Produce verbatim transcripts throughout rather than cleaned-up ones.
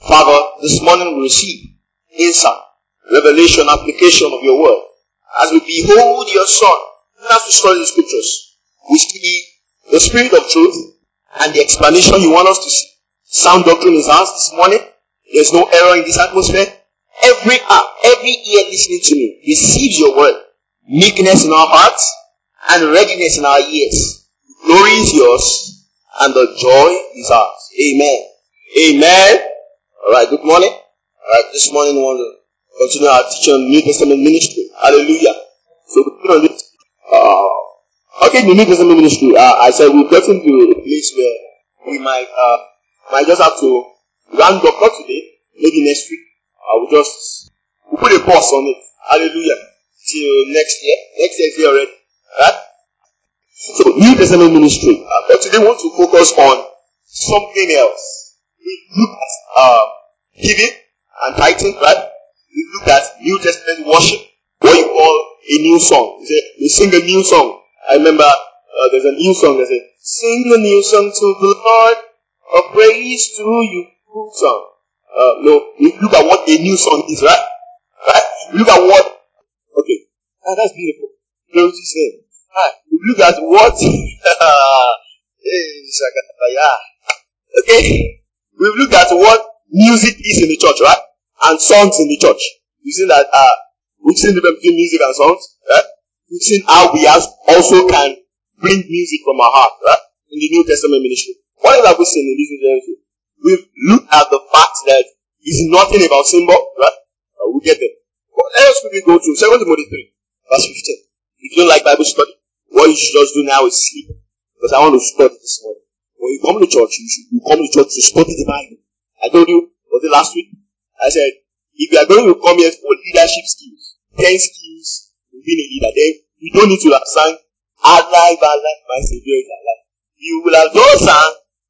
Father, this morning we receive insight, revelation, application of your word. As we behold your Son, as we study the scriptures, we see the Spirit of truth and the explanation you want us to see. Sound doctrine is ours this morning. There's no error in this atmosphere. Every heart, every ear listening to me receives your word. Meekness in our hearts and readiness in our ears. Glory is yours and the joy is ours. Amen. Amen. Alright, good morning. Alright, this morning we want to continue our teaching on New Testament ministry. Hallelujah. So we continue on this. Uh, okay, the New Testament ministry. Uh, I said we've gotten to a place where we might uh, might just have to round up, not today, maybe next week. I will just we'll put a pause on it. Hallelujah. Till next year. Next year is here already. Right? So New Testament ministry. Uh, but today we want to focus on something else. We look at uh, giving and tithing, right? We look at New Testament worship. What you call a new song. You say we sing a new song. I remember uh, there's a new song that says, "Sing a new song to the Lord, a praise to you." Good song. Uh, no, we look at what a new song is, right? Right? We look at what. Okay, ah, that's beautiful. Glory to His name. Ah, we look at what. Okay, we look at what music is in the church, right? And songs in the church. You see that uh, we've seen the difference between music and songs, right? We've seen how we also can bring music from our heart, right? In the New Testament ministry. What else have we seen in this ministry? We've looked at the fact that it's nothing about symbol, right? Uh, we'll get there. What else could we go to? Second Timothy three, verse fifteen. If you don't like Bible study, what you should just do now is sleep. Because I want to study this morning. When you come to church, you should you come to church to study the Bible. I told you, was it last week? I said, if you are going to come here for leadership skills, ten skills to be a leader, then you don't need to have sang, "Alive, alive, my Savior is alive." You will have just sang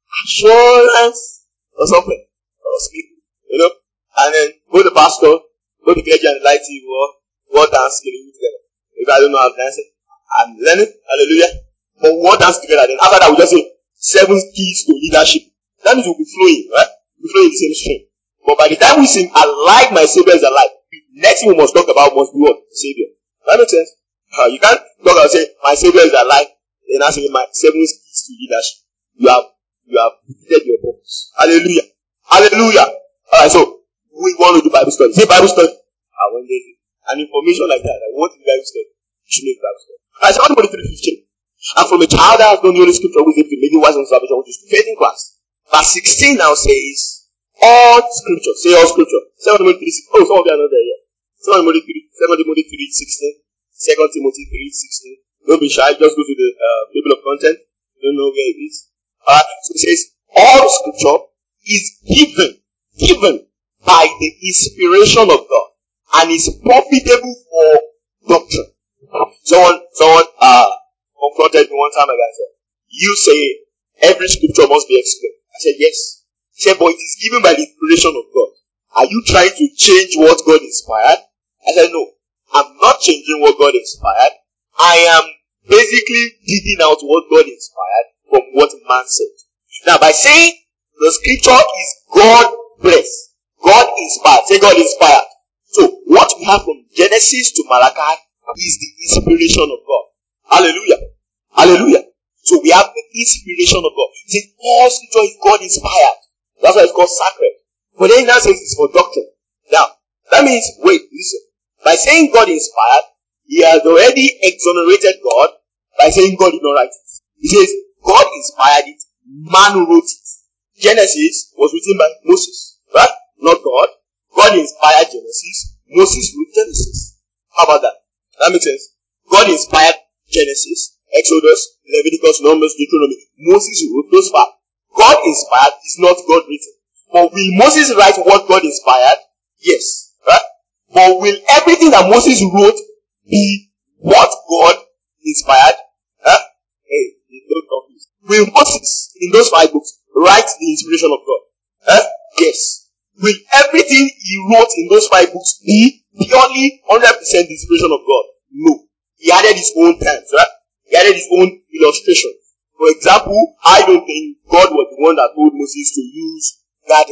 assurance or something, or speak, you know, and then go to the pastor, go to the clergy and the light team, or what dance together. If I don't know how to dance it, I'm learning, hallelujah. But what dance together, then after that we just say seven keys to leadership. That means we'll be flowing, right? We'll be flowing in the same stream. But by the time we sing "Alive, my Savior is alive," the next thing we must talk about must be what? Savior. That makes sense? Uh, you can't talk and say, "My Savior is alive," then I say, "My seven keys to leadership." You have, you have defeated your purpose. Hallelujah. Hallelujah. Alright, so we want to do Bible study. Say Bible study. Ah, when they do an information like that, I want to do Bible study. You should make Bible study. Alright, so Second Timothy three fifteen. And from a child that has known the Holy Scripture with him to make it wise on salvation, which is faith in Christ. Verse sixteen now says, all scripture, say all scripture. Second Timothy three sixteen. Oh, some of you are not there yet. Second Timothy three, Second Timothy three sixteen. Second Timothy three sixteen. Don't be shy, just go to the uh, table of content. You don't know where it is. Alright, so it says, all scripture is given, given by the inspiration of God and is profitable for doctrine. Someone, someone, uh, confronted me one time and I said, you say every scripture must be explained. I said, yes. He said, but it is given by the inspiration of God. Are you trying to change what God inspired? I said, no. I'm not changing what God inspired. I am basically digging out what God inspired from what man said. Now, by saying the scripture is God breathed, God inspired, say God inspired. So, what we have from Genesis to Malachi is the inspiration of God. Hallelujah. Hallelujah. So we have the inspiration of God. See, all scripture is God inspired. That's why it's called sacred. But then that says it's for doctrine. Now, that means, wait, listen. By saying God inspired, he has already exonerated God by saying God did not write it. He says, God inspired it, man wrote it. Genesis was written by Moses, right? Not God. God inspired Genesis, Moses wrote Genesis. How about that? That makes sense. God inspired Genesis, Exodus, Leviticus, Numbers, Deuteronomy. Moses wrote those five. God inspired is not God written. But will Moses write what God inspired? Yes. Right? But will everything that Moses wrote be what God inspired? Huh? Hey, don't confuse. Will Moses, in those five books, write the inspiration of God? Huh? Yes. Will everything he wrote in those five books be purely one hundred percent the inspiration of God? No. He added his own terms, right? He added his own illustrations. For example, I don't think God was the one that told Moses to use garden.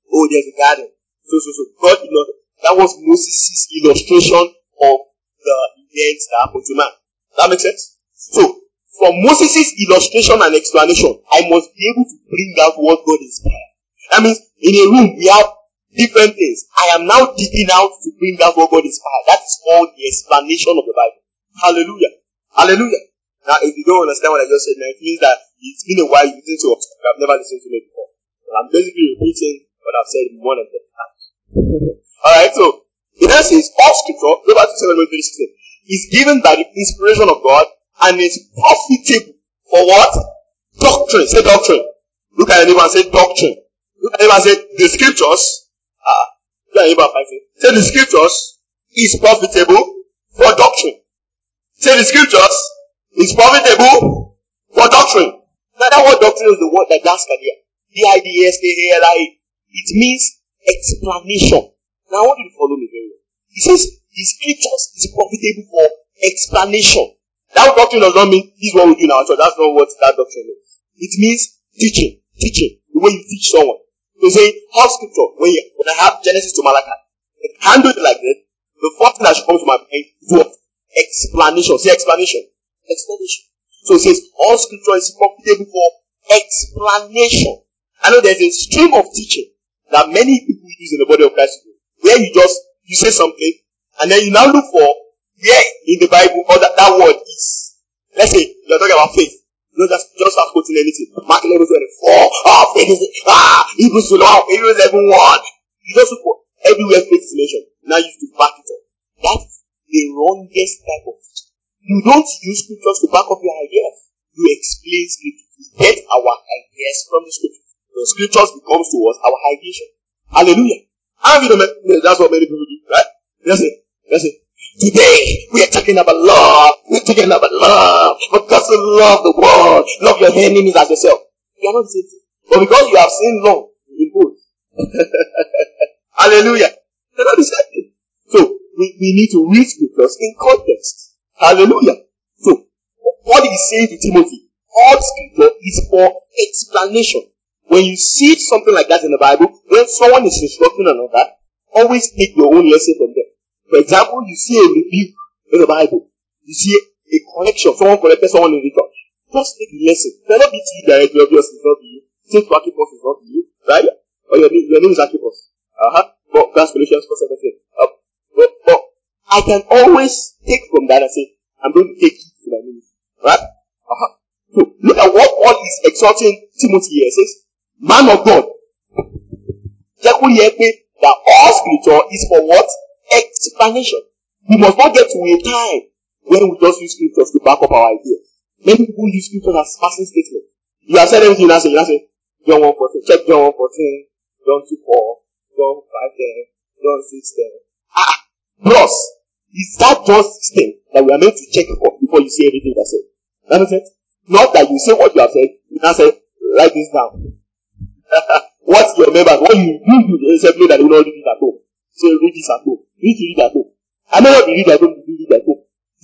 Oh, there's a garden. So, so, so. God did not. That was Moses' illustration of the events that happened to man. That makes sense? So, from Moses' illustration and explanation, I must be able to bring out what God inspired. That means, in a room, we have different things. I am now digging out to bring out what God inspired. That is called the explanation of the Bible. Hallelujah. Hallelujah. Now, if you don't understand what I just said, now it means that it's been a while you listen to us. I've never listened to me before. I'm basically repeating what I've said more than ten times. Alright, so, it then says, all scripture, go back to Second Timothy sixteen, is given by the inspiration of God and is profitable for what? Doctrine. Say doctrine. Look at your neighbor and say doctrine. Look at your neighbor and say the scriptures. Ah, look at your neighbor and say, say the scriptures is profitable for doctrine. Say the scriptures is profitable for doctrine. Now that word doctrine is the word that that's here. D I D S K A L I. It means explanation. Now I want you to follow me very well. He says the scriptures is profitable for explanation. That doctrine does not mean this is what we do now. So that's not what that doctrine is. It means teaching. Teaching. The way you teach someone. So say, how scripture, when, you, when I have Genesis to Malachi, handle it like that, the first thing that should come to my mind is what? Explanation. Say explanation. Explanation. So it says, all scripture is profitable for explanation. I know there's a stream of teaching that many people use in the body of Christ, where you just, you say something, and then you now look for where in the Bible or that, that word is. Let's say, you're talking about faith. You don't just, just start quoting anything. Mark eleven twenty-four, ah, faith is, ah, Hebrews twelve, Hebrews eleven one. You just look for everywhere faith is mentioned. Now you have to back it up. That's the wrongest type of teaching. You don't use scriptures to back up your ideas. You explain scriptures. We get our ideas from the scriptures. The scriptures becomes to us our ideation. Hallelujah. How you know, that's what many people do, right? That's it. That's it. Today, we are talking about love. We're talking about love. Because you love the world. Love your enemies as yourself. You are not the same thing. But because you have seen love, you impose. Hallelujah. They're not the same thing. So, we, we need to read scriptures in context. Hallelujah. So, what is saying to Timothy? All scripture is for explanation. When you see something like that in the Bible, when someone is instructing another, always take your own lesson from them. For example, you see a rebuke in the Bible. You see a correction. Someone corrected someone in the church. Just take the lesson. It may not be to you directly, obviously, it's not to you. Say to Archippus, it's not to you. Right? Or your name, your name is Archippus. Uh-huh. But that's Galatians four seventeen. Uh, but, but I can always take from that and say, I'm going to take it to my ministry. Right? Uh-huh. So, look at what Paul is exhorting Timothy here. It says, man of God, that all scripture is for what? Explanation. We must not get to a time when we just use scriptures to back up our ideas. Many people use scriptures as passing statements. You have said everything, you now say, you now say, John one fourteen, check John one fourteen, John two four, John five ten, John six ten. Ah, bros, is that John six ten that we are meant to check for before you say everything that's said? That makes sense? Not that you say what you have said, you now say, write this down. What's your members? What you do, you simply that you will not read it at home. So read this at home. Read to read at home. I know what you read at home, you read at home.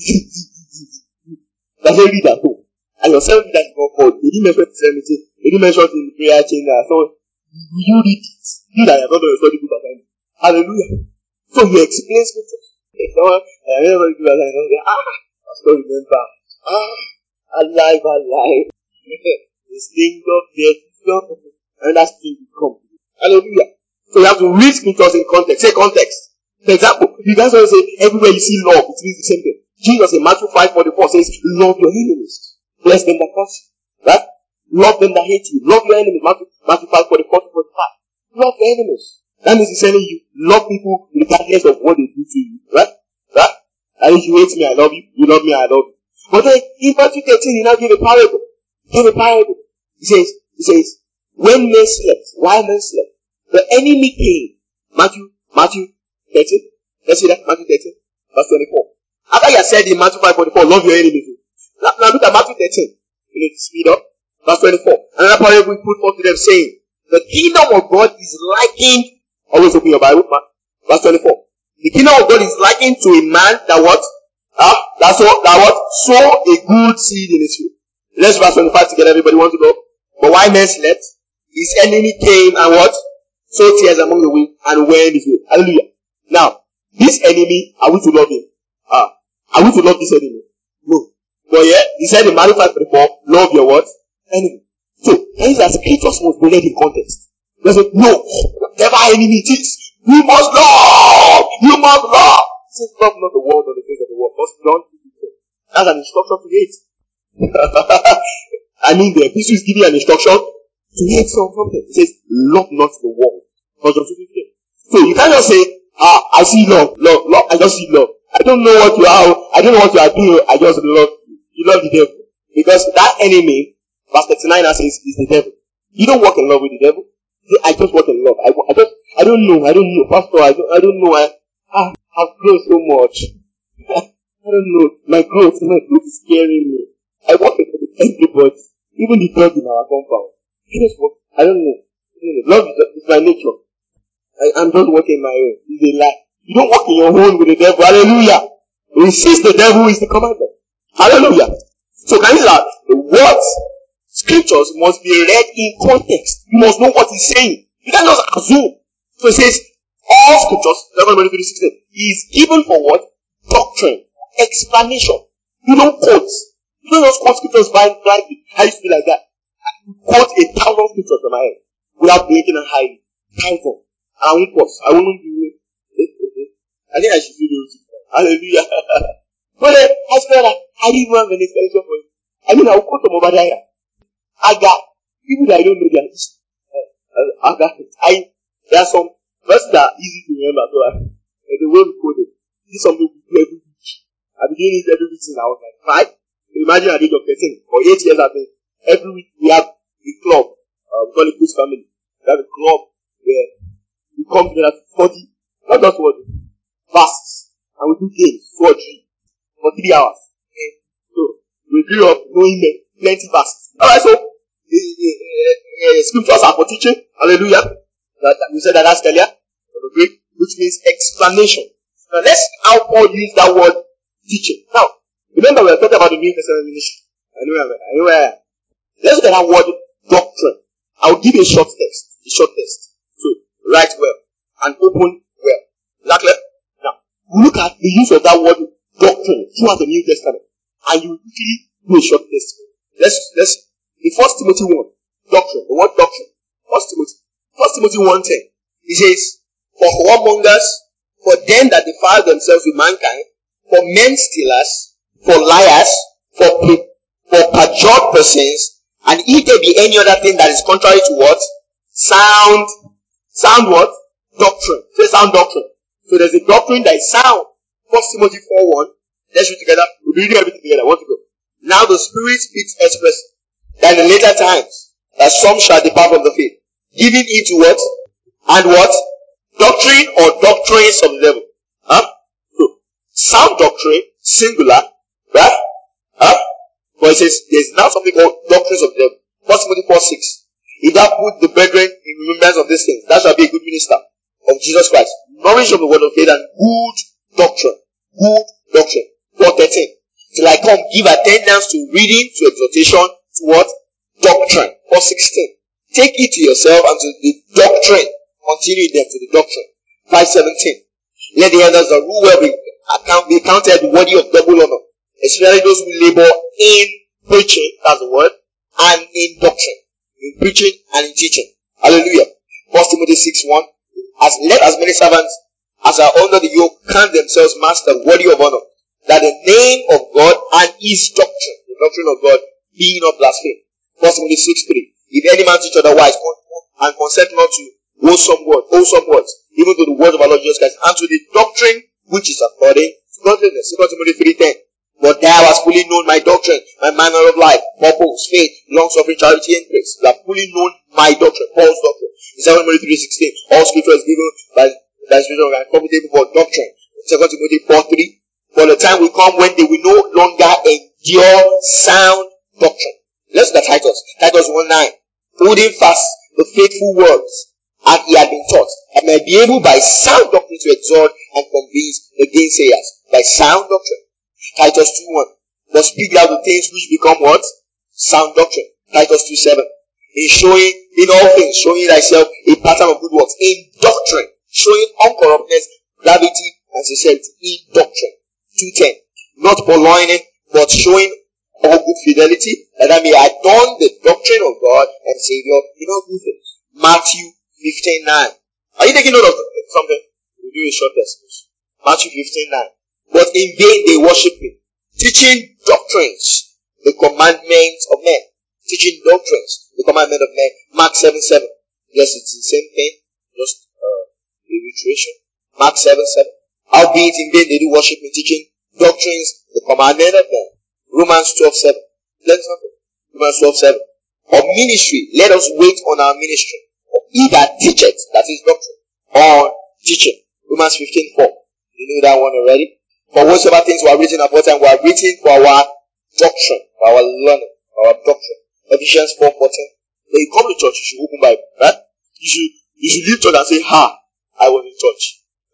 That's what you read at home. And yourself read that you not called. They didn't mention it in the They didn't mention it in the prayer chain. So you read it. You that you have not done a study book assignment. Hallelujah. So you explain scripture. If someone, I never do that, I don't say, ah, I still remember. Ah, alive, alive. The sting of death. And that's thing will come. Hallelujah. So you have to read scriptures in context. Say context. For example, you guys always say everywhere you see love, it means the same thing. Jesus in Matthew five forty-four says, love your enemies. Bless them that curse you. Right? Love them that hate you. Love your enemies. Matthew, Matthew five forty-four to forty-five. Love your enemies. That means he's telling you, love people regardless of what they do to you. Right? Right? And if you hate me, I love you. You love me, I love you. But then, in Matthew thirteen, he now give a parable. Give a parable. He says, he says, when men slept, while men slept, the enemy came. Matthew, Matthew thirteen. Let's see that. Matthew thirteen, verse twenty-four. After you have said in Matthew five forty-four, love your enemies. Now, now look at Matthew thirteen. You need to speed up. Verse twenty-four. Another parable we put forth to them saying, the kingdom of God is likened, always open your Bible, verse twenty-four. The kingdom of God is likened to a man that what? Ah, that's what, that what? Sow a good seed in his field. Let's verse twenty-five together, everybody want to go? But while men slept, his enemy came and what? sow tears among the weak, and wend his way. Hallelujah. Now, this enemy, are we to love him? Ah, are we to love this enemy? No. But yeah, he said in Matthew five twenty-four, love your what? Enemy. So, hence that scriptures must be read in context. There's a no, whatever enemy it is, we must love! You must love! It says love not the world or the things of the world. First John two fifteen. That's an instruction to hate. I mean, the epistle is giving an instruction to hate something. It says, love not the world. First John two fifteen. So you can't just say, ah, I see love, love, love, I just see love. I don't know what you are, I don't know what you are doing, I just love you. You love the devil. Because that enemy, verse thirty-nine says, is the devil. You don't walk in love with the devil. I just walk in love. I, I don't, I don't know, I don't know, Pastor, I don't, I don't know, I, I, I've grown so much. I don't know, my growth, my growth is scaring me. I walk with everybody, even the dog in our compound. I just walk, I don't know. I don't know. Love is my nature. I, I'm just walking my own. It's a lie. You don't walk in your own with the devil. Hallelujah. Resist the devil is the commandment. Hallelujah. So can you see that the words, scriptures must be read in context. You must know what he's saying. You can't just assume. So it says, all scriptures, Second Timothy sixteen, is given for what? Doctrine. Explanation. You don't quote. You don't just quote scriptures blindly. I used to be like that. I quote a thousand scriptures from my head without blinking and hiding. Thousand. I won't pause. I won't do it. I think I should do those. Hallelujah. But then, I swear that I didn't even have an explanation for it. I mean, I will quote them over there. I got people that I don't know their history. Uh, I got I there are some verses that are easy to remember. So I, uh, the way we quote it, this is something we do every week. I've been doing it every week since I was like five. So imagine at the age of thirteen or eight years I've been every week we have a club. Uh, we call it Good Family. We have a club where we come together to study, not just forty verses, and we do games, forgery, for three hours. And so we grew up knowing plenty verses. Alright, so the, the, uh, uh, scriptures are for teaching. Hallelujah. That, that, we said that last earlier. Which means explanation. Now let's see how Paul used that word teaching. Now, remember we are talking about the New Testament ministry. I know where I know where I am. Let's look at that word doctrine. I'll give you a short text. A short text. So write well and open well. Exactly. Now, look at the use of that word doctrine throughout the New Testament. And you will quickly do a short test. Let's let's the First Timothy one. Doctrine. The word doctrine. First Timothy. First Timothy one ten. It says, for whoremongers, for them that defile themselves with mankind, for men stealers, for liars, for pre- for perjured persons, and if there be any other thing that is contrary to what? Sound sound what? Doctrine. Say sound doctrine. So there's a doctrine that is sound. First Timothy four one. Let's read together. We'll be reading everything together. I want to go. Now the Spirit speaks expressly that in later times that some shall depart from the faith, giving it to what? And what? Doctrine or doctrines of the devil. Huh? So, sound doctrine, singular, right? Huh? But it says there's now something called doctrines of the devil. First Timothy four six. If thou put the brethren in remembrance of these things, that shall be a good minister of Jesus Christ. Knowledge of the word of faith and good doctrine. Good doctrine. four thirteen. Till I come, give attendance to reading, to exhortation, to what? Doctrine. four sixteen. Take it to yourself and to the doctrine. Continue them to the doctrine. five seventeen. Let the elders that rule well be, account, be counted worthy of double honor, especially those who labor in preaching, that's the word, and in doctrine. In preaching and in teaching. Hallelujah. First Timothy six one. As let as many servants as are under the yoke count themselves master worthy of honor, that the name of God and his doctrine, the doctrine of God, be not blasphemed. First Timothy six three. If any man teach otherwise and consent not to wholesome words, wholesome words, even to the word of our Lord Jesus Christ, and to the doctrine which is according to godliness. Second Timothy three ten. But thou hast fully known my doctrine, my manner of life, purpose, faith, long-suffering, charity, and grace. You have fully known my doctrine, Paul's doctrine. Second Timothy three sixteen. All scripture is given by the Spirit and competent for doctrine. Second Timothy four three. For the time will come when they will no longer endure sound doctrine. Let's look at Titus. Titus one nine. Holding fast the faithful words and he had been taught, and may be able by sound doctrine to exhort and convince the gainsayers. By sound doctrine. Titus two one. But speak thou the things which become what? Sound doctrine. Titus two seven. In showing, in all things, showing thyself a pattern of good works. In doctrine, showing uncorruptness, gravity, and sincerity. In doctrine. two ten. Not purloining, but showing all good fidelity, that I may adorn the doctrine of God and Savior in all good things. Matthew fifteen nine. Are you taking note of something? We'll do a short discourse. Matthew fifteen nine. But in vain they worship me, teaching doctrines, the commandments of men. Teaching doctrines, the commandment of men. Mark seven seven. Yes, it's the same thing, just uh, a reiteration. Mark seven seven. Howbeit in vain they do worship me, teaching doctrines, the commandment of men. Romans twelve seven. Let's something. Romans twelve seven. Of ministry, let us wait on our ministry. He that teacheth, that is doctrine, on teaching. Romans fifteen four. You know that one already? For whatsoever things were written aforetime were written for our doctrine, for our learning, for our doctrine. Ephesians four fourteen. When you come to church, you should open Bible, right? You should you should leave church and say, ha, I was in church.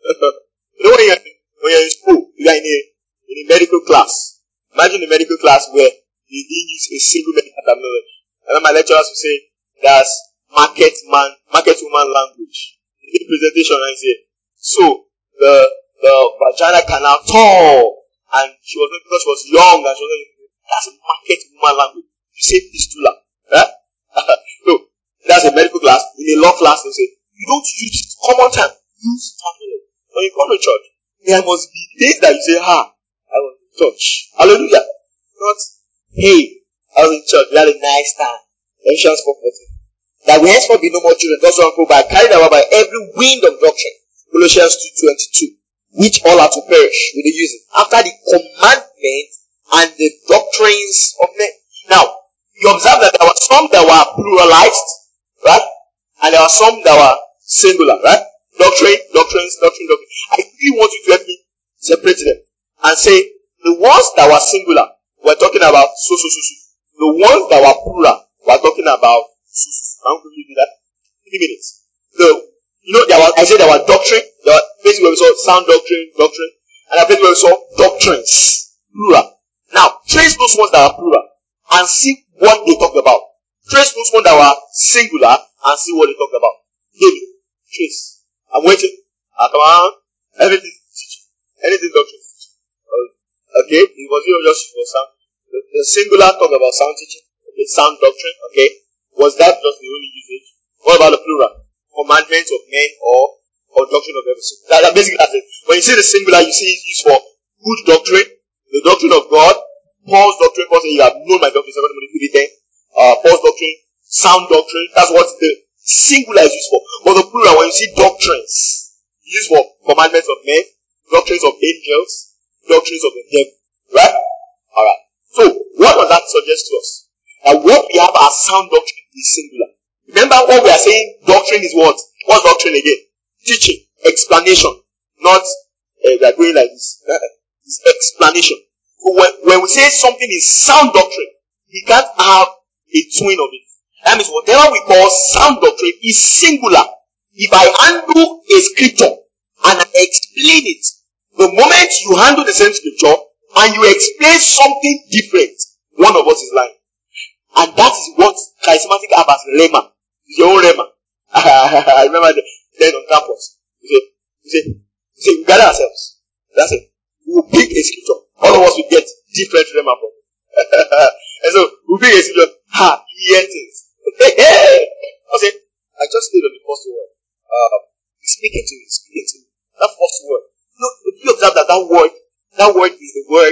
You know when you're, when you're in school, you are in a in a medical class. Imagine a medical class where you didn't use a single medical terminology. And then my lecturers will say, that's market man, market woman language. In the presentation, I say, so the the vagina canal tall, and she was not because she was young, and she was not, that's a market woman language. You say fistula, right? No, that's a medical class. In a law class, they say, you don't use common time, use terminology. When you come to church, there must be days that you say, ha, I was in church. Hallelujah. Not, hey, I was in church, we had a nice time. Ephesians four fourteen. That we henceforth be no more children, thus uncle by carried away by every wind of doctrine. Colossians two twenty-two. Which all are to perish with the using. After the commandment and the doctrines of men. Now, you observe that there were some that were pluralized, right? And there were some that were singular, right? Doctrine, doctrines, doctrine, doctrine. I really want you to help me separate them and say the ones that were singular were talking about so, so, so, so. The ones that were plural were talking about so, so, so. How could we do that? Three minutes. The, you know, there was, I said there were doctrine, there were places where we saw sound doctrine, doctrine, and a place where we saw doctrines, plural. Now, trace those ones that are plural and see what they talk about. Trace those ones that were singular and see what they talk about. David, trace. I'm waiting. Ah, come on. Everything teaching. Anything doctrine. Okay, it was just for sound. The, the singular talk about sound teaching. Okay, sound doctrine. Okay, was that just the only usage? What about the plural? Commandments of men or or doctrine of everything. That, that basically that's it. When you see the singular, you see it's used for good doctrine, the doctrine of God. Paul's doctrine, Paul says, you have known my doctrine, Second Timothy ten. Uh, Paul's doctrine, sound doctrine. That's what the singular is used for. But the plural, when you see doctrines, it's used for commandments of men, doctrines of angels, doctrines of the devil. Right? Alright. So, what does that suggest to us? That what we have as sound doctrine is singular. Remember what we are saying, doctrine is what? What's doctrine again? Teaching, explanation. Not, uh, we are going like this. Uh, it's explanation. So when, when we say something is sound doctrine, we can't have a twin of it. That means whatever we call sound doctrine is singular. If I handle a scripture and I explain it, the moment you handle the same scripture and you explain something different, one of us is lying. And that is what charismatic have as rhema. It's your own rhema. I remember the, then on campus. You say, you say, you say, we gather ourselves. That's it. We will pick a scripture. All of us will get different rhema from it. And so, we'll pick a scripture. Ha, you hear things. I say, I just stayed on the first word. Uh, he's speaking to me, he's speaking to me. That first word. No, you observe that that word, that word is the word.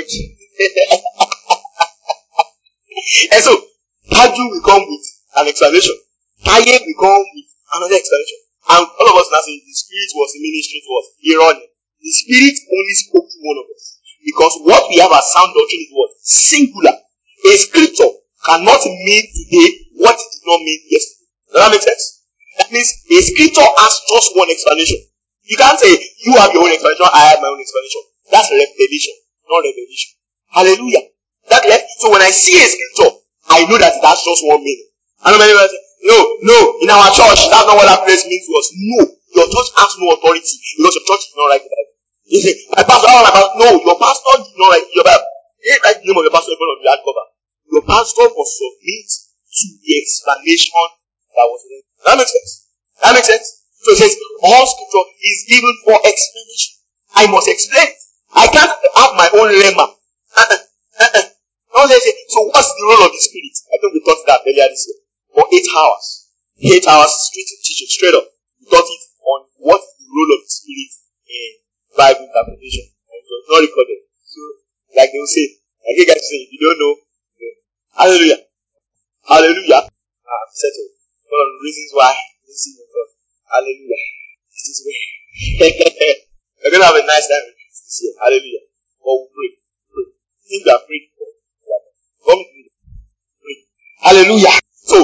And so, Taju will come with an explanation. Taye will come with another explanation. And all of us now say the Spirit was ministering to us. Irony. The Spirit only spoke to one of us. Because what we have as sound doctrine is what? Singular. A scripture cannot mean today what it did not mean yesterday. Does that make sense? That means a scripture has just one explanation. You can't say, you have your own explanation, I have my own explanation. That's revelation, not revelation. Hallelujah. That left. So when I see a scripture, I know that it has just one meaning. I know many people say, no, no, in our church, that's not what that place means to us. No, your church has no authority because your church did not write the Bible. You say, my pastor, I don't know. No, your pastor did not write your Bible. He didn't write the name of your pastor in front of the hardcover. Your pastor must submit to the explanation that was written. That makes sense. That makes sense. So it says, all scripture is given for explanation. I must explain. I can't have my own lemma. Uh-uh. Uh-uh. So what's the role of the Spirit? I think we talked that earlier this year. For eight hours. Eight hours straight teaching, straight up. We taught it on what is the role of the Spirit in Bible interpretation. And it was not recorded. So, like they will say, like you guys say, if you don't know, hallelujah. Hallelujah. I'm settled. One of the reasons why this is God. Hallelujah. This is way. We're going to have a nice time with this year. Hallelujah. But we'll pray. Pray. Think we are praying for. Come with pray. Hallelujah. So,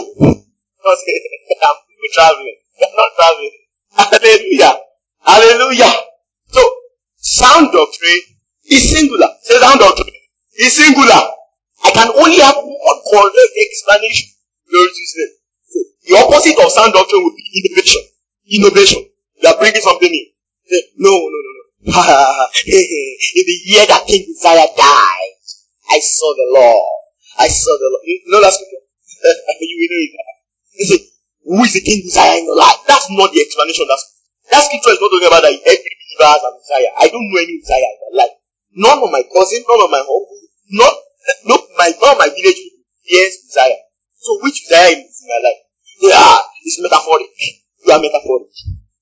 I'm traveling. I'm not traveling. Hallelujah. Hallelujah. So, sound doctrine is singular. Say sound doctrine is singular. I can only have one correct explanation. Glory to His name. So, the opposite of sound doctrine would be innovation. Innovation. You are bringing something new. Say, no, no, no, no. In the year that King Uzziah died, I saw the Lord. I saw the Lord. You know that scripture? You will know it. You say, who is the King Uzziah in your life? That's not the explanation. That's, that scripture is not talking about that every believer has an Uzziah. I don't know any Uzziah in my life. None of my cousin, none of my uncle, not, no, my, none of my village people. Yes, Uzziah. So which Uzziah is in my life? Yeah, it's metaphoric. You are metaphoric.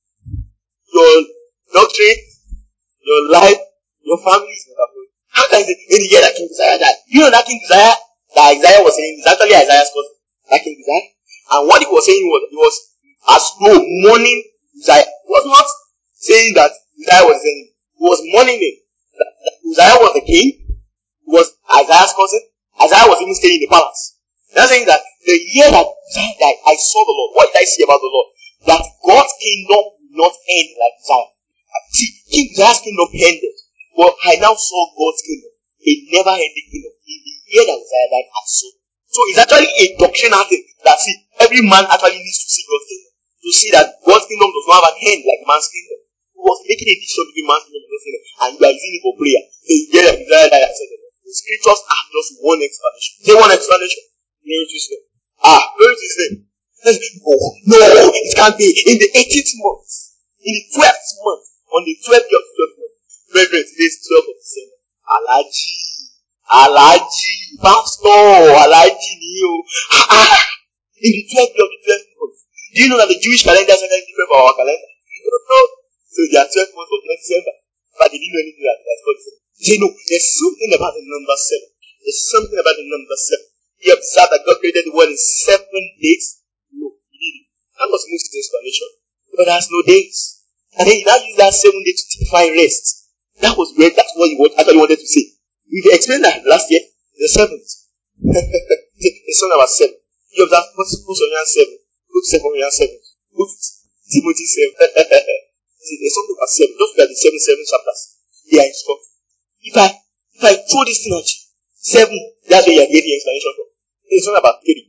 Your doctrine, your life, your family is metaphoric. How can you say, in the year that King Uzziah died? You know that King Uzziah, that Isaiah was saying, is actually Isaiah's cousin. That King Uzziah. And what he was saying was, he was as though mourning Uzziah. He was not saying that Uzziah was saying, he was mourning him. That, that Uzziah was the king. He was Isaiah's cousin. Isaiah was even staying in the palace. They're saying that the year that Uzziah died, I saw the Lord. What did I see about the Lord? That God's kingdom will not end like Zion. See, King Uzziah's kingdom ended. But I now saw God's kingdom. A never-ending kingdom. In the year that Uzziah died, I saw. So it's actually a doctrinal thing that, see, every man actually needs to see God's kingdom. To see that God's kingdom does not have an end like man's kingdom. He was making a decision between man's kingdom and God's kingdom. And you are using it for prayer. So you get that Uzziah died, I saw the Lord. The scriptures are just one explanation. Say one explanation. Glory to His name. Ah, glory to His name. Oh, no, it can't be. In the eighteenth month, in the twelfth month, on the twelfth of the twelfth month, very, very, today is twelfth of December. Alaji, Alaji, Pastor, Alaji, Neo. Ah, in the twelfth of the twelfth month. Do you know that the Jewish calendar is sometimes different from our calendar? You don't know. So their twelfth month was not December. But they didn't know anything that that's called December. You know, there's something about the number seven. There's something about the number seven. You observe that God created the world in seven days. No, He didn't. That was Moses' explanation. But there's no days. And then He now used that seven day to typify rest. That was great. That's what He actually wanted to say. We explained that last year. The seventh. It's not about seven. You observe First Corinthians seven. Go to Second Corinthians seven. Go to Timothy seven. There's something about seven. Don't forget the seven, seven chapters. They are instructed. If I, if I throw this thing at you, seven, that's where you are getting the explanation from. It's not about three.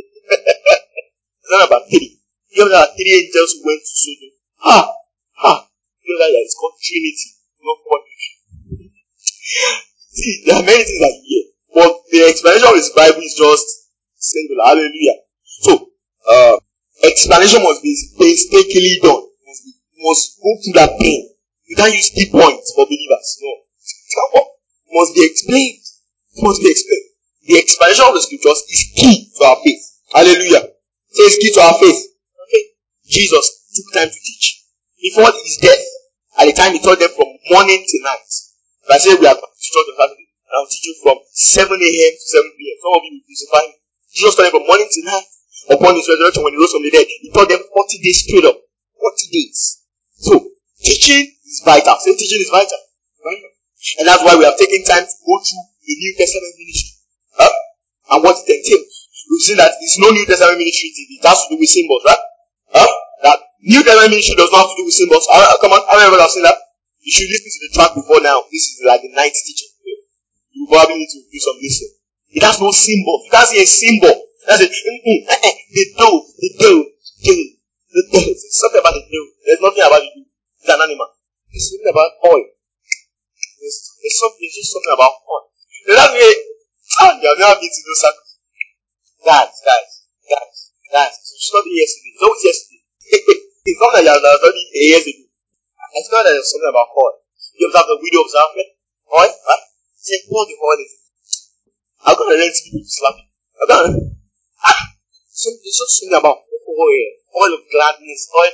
It's not about three. You know that three angels went to Sodom. Ha! Ha! You know that it's called Trinity, not quadrity. See, there are many things that you hear. But the explanation of His Bible is just singular. Hallelujah. So, uh, explanation must be painstakingly done. Must, be, must go through that pain. You can't use key points for believers. No. It must be explained. It must be explained. The explanation of the scriptures is key to our faith. Hallelujah. So it's key to our faith. Okay. Jesus took time to teach. Before His death, at the time He taught them from morning to night. If I say we are to church on Saturday, I'll teach you from seven a.m. to seven p.m. Some of you will crucify me. Jesus taught them from morning to night. Upon His resurrection, when He rose from the dead, He taught them forty days straight up. forty days. So, teaching is vital. Say teaching is vital. Right? And that's why we have taken time to go through the New Testament ministry. Huh? And what it entails. We've seen that it's no New Testament ministry. It has to do with symbols, right? Huh? That New Testament ministry does not have to do with symbols. Uh, come on, how many of us have seen that? You should listen to the track before now. This is like the ninth teaching. You probably need to do some listening. It has no symbol. You can't see a symbol. That's it. Mm-hmm. The dough, the dough, the dough. There's something about the dough. There's nothing about the dough. It's an animal. There's something about oil. There's, there's, something, there's just something about oil. There's that way. Oh, you have never been to those circles. Guys, guys. Guys, guys, you studied yesterday. It's always yesterday. It's not that you have studied years ago. I thought that there's something about oil. You observe the widow of Zarephath? Oil? Right? Say, pour the oil in. I'm going to let people slap you. I'm going to. So, there's just something about oil. Oil of gladness. Oil.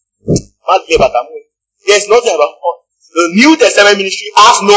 There's nothing about oil. The New Testament ministry has no.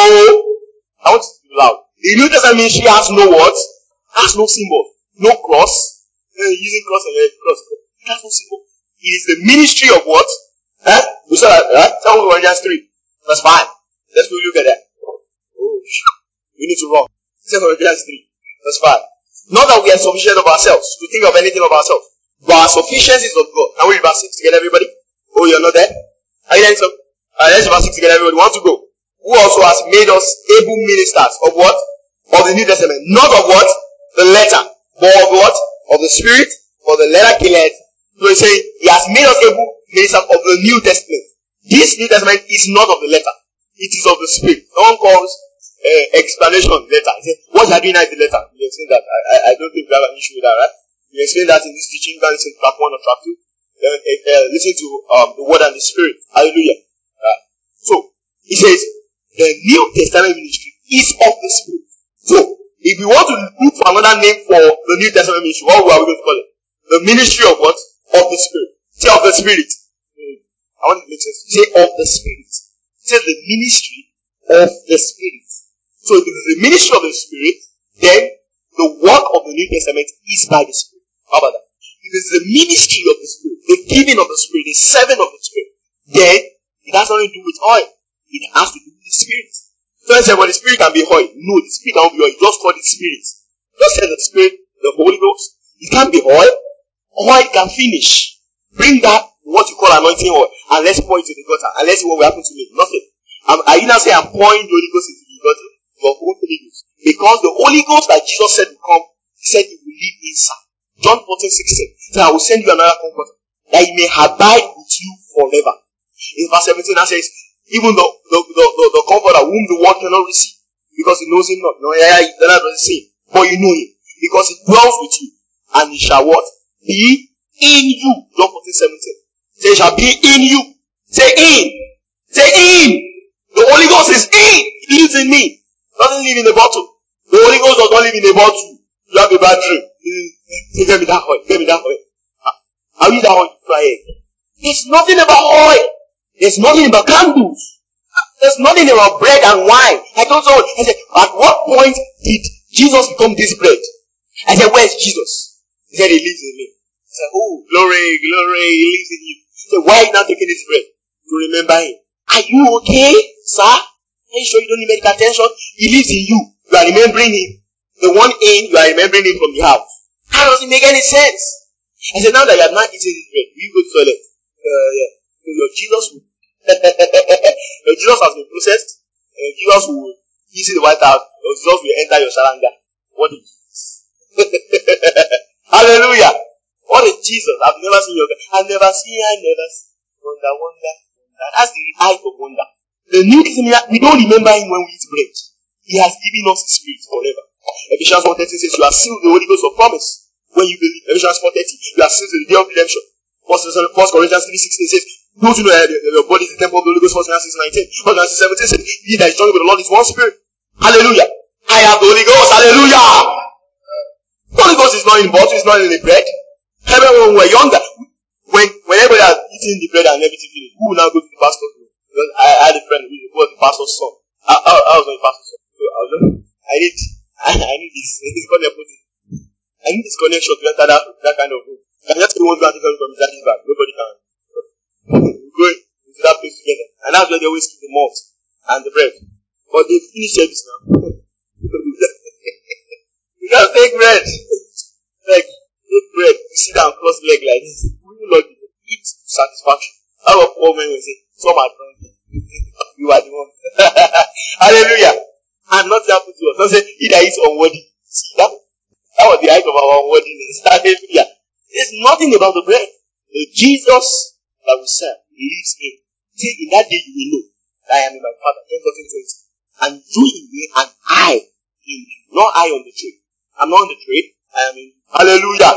I want to be loud. The New Testament ministry has no words. Has no symbol. No cross. Uh, using cross and uh, cross. It has no symbol. It is the ministry of what? Huh? We saw that, right? Second Corinthians three. That's fine. Let's go look at that. Oh, we need to run. Second Corinthians three. That's fine. Not that we are sufficient of ourselves to think of anything of ourselves, but our sufficiency is of God. Can we read verse six together, everybody? Oh, you're not there? Are you there? So, uh, let's read verse six together, everybody. Want to go? Who also has made us able ministers of what? Of the New Testament. Not of what? The letter. But of what? Of the Spirit. For the letter killeth. So he's saying, he has made us able ministers of the New Testament. This New Testament is not of the letter. It is of the Spirit. No one calls uh, explanation letter. He said, what are you doing now is the letter. You explain that. I, I, I don't think we have an issue with that, right? You explain that in this teaching. Go and listen to track one or track two. Then uh, uh, listen to um, the Word and the Spirit. Hallelujah. Right? So, he says, the New Testament ministry is of the Spirit. So, if we want to look for another name for the New Testament ministry, what are we going to call it? The ministry of what? Of the Spirit. Say of the Spirit. Mm. I want to make sense. Say of the Spirit. Say the ministry of the Spirit. So if it is the ministry of the Spirit, then the work of the New Testament is by the Spirit. How about that? If it is the ministry of the Spirit, the giving of the Spirit, the serving of the Spirit, then it has nothing to do with oil. It has to do with the Spirit. So I said, well, the Spirit can be oil. No, the Spirit cannot be oil. Just call it Spirit. Just say the Spirit, the Holy Ghost. It can't be oil. Oil can finish. Bring that, what you call anointing oil, and let's pour it to the gutter, and let's see what will happen to me. Nothing. Um, are you now saying I'm pouring the Holy Ghost into the gutter? Your own Holy Ghost. Because the Holy Ghost that Jesus said will come, he said he will live inside. John fourteen sixteen. So I will send you another comforter, that he may abide with you forever. In verse seventeen, that says, even the, the, the, the, the comforter whom the world cannot receive, because he knows him not. No, yeah, yeah, they're not the same. But you know him, because he dwells with you, and he shall what? Be in you. John fourteen seventeen. Say, it shall be in you. Say in. Say in. The Holy Ghost is in. He lives in me. Doesn't live in a bottle. The Holy Ghost does not live in a bottle. You have a bad dream. Say, get me that oil. Get me that oil. I'll use that oil to try it. There's nothing about oil. There's nothing about candles. There's nothing about bread and wine. I told someone, I said, at what point did Jesus become this bread? I said, where's Jesus? He said, he lives in me. I said, oh, glory, glory, he lives in you. He said, why are you not taking this bread? To remember him. Are you okay, sir? Are you sure you don't need medical attention? He lives in you. You are remembering him. The one in, you are remembering him from the house. How does it make any sense? I said, now that you have not eaten this bread, will you go to the toilet? Uh, yeah. So your Jesus will. Your Jesus has been processed. Uh, Jesus will visit the White House. Your Jesus will enter your shalanga. What is Jesus? Hallelujah. What is Jesus? I've never seen your I've never seen, I never seen. Wonder, wonder, wonder. That's the height of wonder. The New Testament, we don't remember him when we eat bread. He has given us his Spirit forever. Ephesians one thirty says, you are sealed with the Holy Ghost of promise. When you believe, Ephesians four thirty, you are sealed to the day of redemption. First Corinthians three sixteen says, don't you know that your body is the temple of the Holy Ghost? First Corinthians six nineteen. First Corinthians seventeen says, he that is joined with the Lord is one Spirit. Hallelujah. I have the Holy Ghost. Hallelujah. The Holy Ghost is not in bottle, it's not in the bread. Remember when we were younger, when, when everybody was eating the bread and everything finished, who will now go to the pastor's room? Because I, I had a friend who was the pastor's son. I, I, I was not the pastor's son. So I was just, I need, I, I need this, this connection. I need this connection to enter that, that kind of room. I just don't want to go from his daddy's back. Nobody can. We go into that place together. And that's where they always keep the malt and the bread. But they finish service now. You can't take bread. Like, take bread. You sit down, cross leg like this. We will not eat satisfaction. How about poor men will say, some are drunk. You are the one. Hallelujah. And nothing happened to us. Don't say, he that is unworthy. See that? That was the height of our unworthiness. Hallelujah. There's nothing about the bread. The Jesus that we serve lives in. See, in that day you will know that I am in my Father. John fourteen twenty. And you in me, and I in you. Not I on the tree. I'm not on the tree. I am in you. Hallelujah.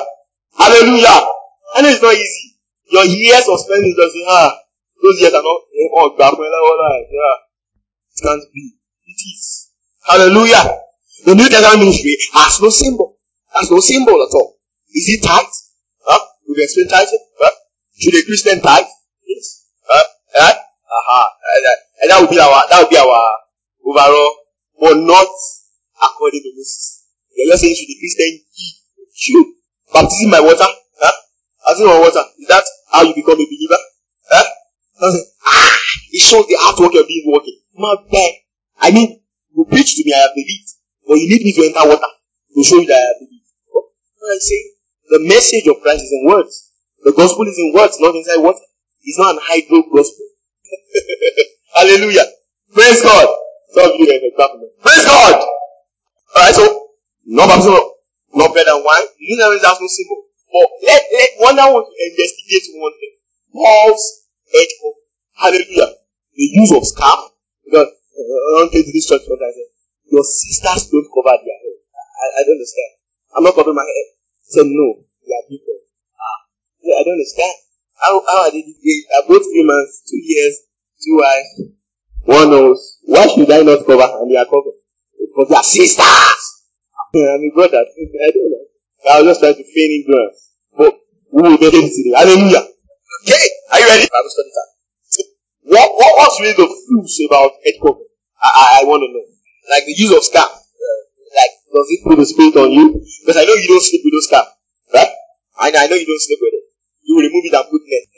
Hallelujah. I know it's not easy. Your years of spending just say, ah, those years are not, oh, yeah. It can't be. It is. Hallelujah. The New Testament ministry has no symbol. Has no symbol at all. Is it tithe? Huh? Would you explain tithe? Huh? Should a Christian tithe? Yes. Huh? Huh? Aha. Uh, and that would be our, that would be our overall, but not according to Moses. You're not saying should a Christian give? Should. Baptism by water? Huh? Baptism by water. Is that how you become a believer? Huh? Ah, it shows the artwork you're being working. I mean, you preach to me, I have believed. But you need me to enter water to show you that I have believed. What I say? The message of Christ is in words. The gospel is in words, not inside water. It's not an hydro gospel. Hallelujah. Praise God. Some of you guys are praise God. Alright, so, no baptism, no bread and wine. You know that has no symbol. But let, let one I want to investigate one thing. Paul's head of hallelujah. The use of scarf. Because uh, I don't take to this church because I said, your sisters don't cover their hair. I, I don't understand. I'm not covering my hair. I said, no, they are different. Ah, I don't understand. How, how are they different? I both humans, two years, two eyes, one nose. Why should I not cover and they are covered? Because they are sisters. I mean, brother, I don't know. I was just trying to feign ignorance. But we will get into today. Hallelujah. Okay, are you ready? Bible study time. What, what what's really the clues about head covering? I, I, I want to know. Like the use of scarf. Uh, like, does it put the spirit on you? Because I know you don't sleep with those scarf. Right? And I know you don't sleep with it. You will remove it and put net.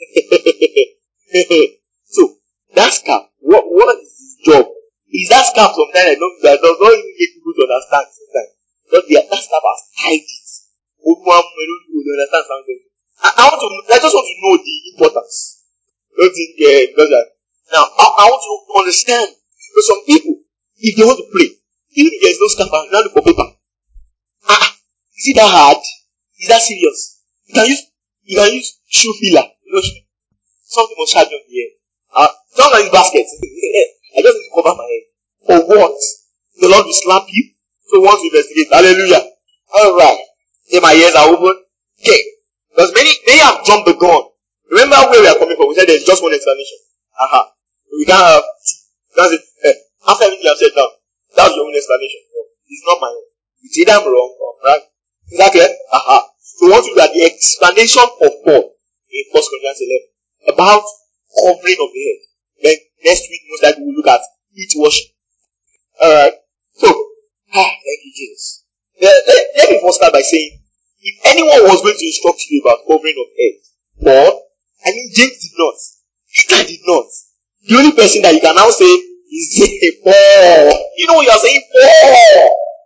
So, that scarf, what, what is his job? Is that scarf sometimes I know that does not even make people to understand sometimes. But the, that scarf has tied it. I, understand something. I, I want to, I just want to know the importance. Don't think, uh, because uh, now, I, I want to understand. Because some people, if they want to pray, even if there is no scarf, they look for paper. Ah, is it that hard? Is that serious? You can use, you can use shoe filler. You know, something must charge on the head. Ah, uh, don't like basket. I just need to cover my head. For what? The Lord will slap you. So once you investigate, hallelujah. Alright. Hey, my ears are open. Okay. Because many, many have jumped the gun. Remember where we are coming from. We said there's just one explanation. Aha. Uh-huh. We can't have, that's it. Eh, after everything you have said now, that's your own explanation. It's not my own. It's either I'm wrong or I'm right. Is that clear? Aha. Uh-huh. So we want to look at the explanation of Paul in First Corinthians eleven about covering of the head. Then next week, most likely we'll look at feet washing. Alright. So, ah, thank you, Jesus. Let, let, let me first start by saying, if anyone was going to instruct you about covering of head, Paul, I mean, James did not. Peter did not. The only person that you can now say is Paul. You know what you are saying? Paul.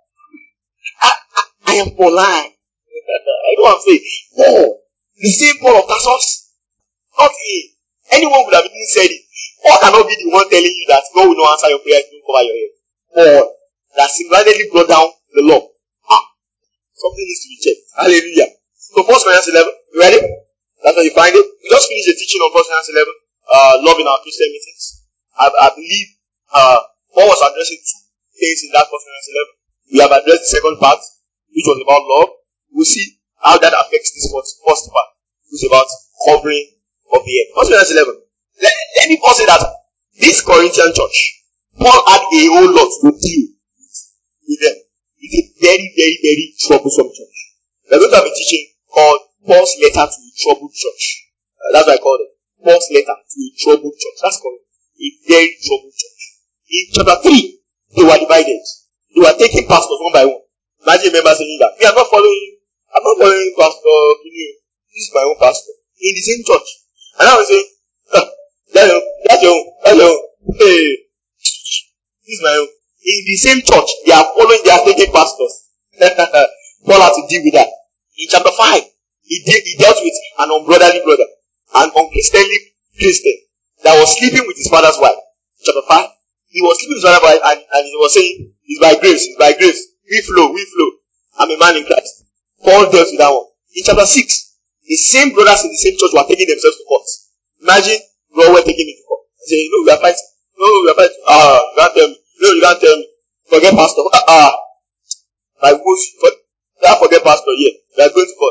I, I, I am Pauline. I know what I'm saying. Paul. The same Paul of Tarsus. Not him. Anyone would have even said it. Paul cannot be the one telling you that God will not answer your prayers if you don't cover your head. Paul. That single-handedly brought down the law. Ah. Something needs to be checked. Hallelujah. So First Corinthians eleven. You ready? That's how you find it. We just finished the teaching on First Corinthians eleven. Uh, love in our Christian meetings. I, I believe uh, Paul was addressing two things in that First Corinthians eleven. We have addressed the second part, which was about love. We'll see how that affects this first, first part, which is about covering of the head. First Corinthians eleven. Let, let me first say that this Corinthian church, Paul had a whole lot to deal with them. It's a very, very, very troublesome church. We're going to have a teaching called Paul's letter to a troubled church. Uh, that's what I call it. Paul's letter to a troubled church. That's correct. A very troubled church. In chapter three, they were divided. They were taking pastors one by one. Imagine members saying that. We are not following, I'm not following pastor, you know, this is my own pastor. In the same church. And I was saying, ah, that's your own, that's your own, that's your own. Hey, this is my own. In the same church, they are following, they are taking pastors. Paul had to deal with that. In chapter five, he, de- he dealt with an unbrotherly brother, an unchristianly Christian that was sleeping with his father's wife. Chapter five, he was sleeping with his father's wife and, and he was saying, it's by grace, it's by grace. We flow, we flow. I'm a man in Christ. Paul dealt with that one. In chapter six, the same brothers in the same church were taking themselves to court. Imagine, bro, we're taking me to court. I say, no, we are fighting. No, we are fighting. Ah, you can't tell me. No, you can't tell me. Forget pastor. Ah, my words, for, don't forget pastor here. We are going to court.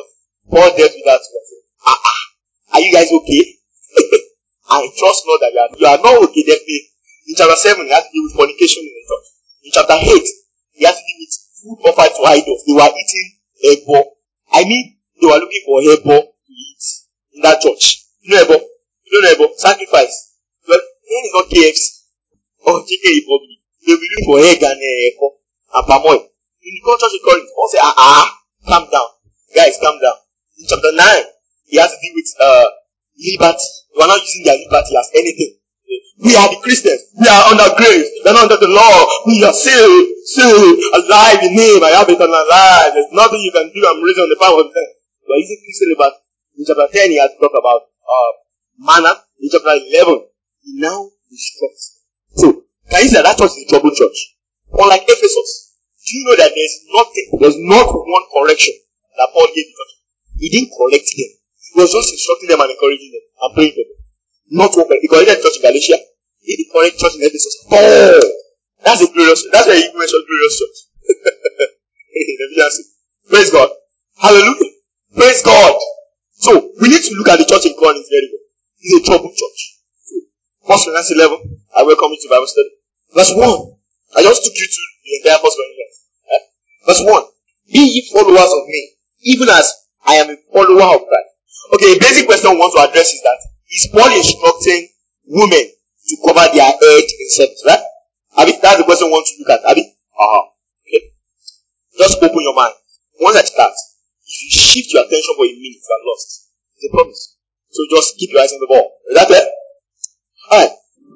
Paul dealt with that. Ah, ah, are you guys okay? I trust not that you are, you are not okay, definitely. In chapter seven, he has to deal with fornication in the church. In chapter eight, he has to deal with food offered to idols. They were eating ebo. I mean, they were looking for ebo to eat in that church. You know ebo? You know ebo? Sacrifice. Well, it's not K F C or Chicken Republic. They will be looking for egg and uh, and palm oil. In the church in Corinth, Paul say, ah, ah, calm down. Guys, calm down. In chapter nine, he has to deal with uh, liberty. We are not using their liberty as anything. We are the Christians. We are under grace. We are not under the law. We are saved, saved, alive in Him. I have eternal life. There's nothing you can do. I'm raised on the power of death. We are using Christian liberty. In chapter ten, he has to talk about uh, manna. In chapter eleven, he now instructs. So, can you say that church is a troubled church? Unlike Ephesus, do you know that there's nothing, there's not one correction that Paul gave the church? He didn't correct them. He was just instructing them and encouraging them and praying for them. Not one correct. He corrected the church in Galatia. He didn't correct the church in Ephesus. Oh! That's a glorious, that's why he mentioned glorious church. Praise God. Hallelujah. Praise God. So, we need to look at the church in Corinth very well. It's a troubled church. First Corinthians eleven, I welcome you to Bible study. Verse one. I just took you to the entire First Corinthians. Eh? Verse one. Be ye followers of me, even as I am a follower of Christ. Okay, a basic question we want to address is that, is Paul instructing women to cover their head in service, right? Abi, that's the question we want to look at. Abi? Uh-huh. Okay. Just open your mind. Once I start, if you shift your attention for a minute, you are lost. It's a promise. So just keep your eyes on the ball. Is that it? Alright.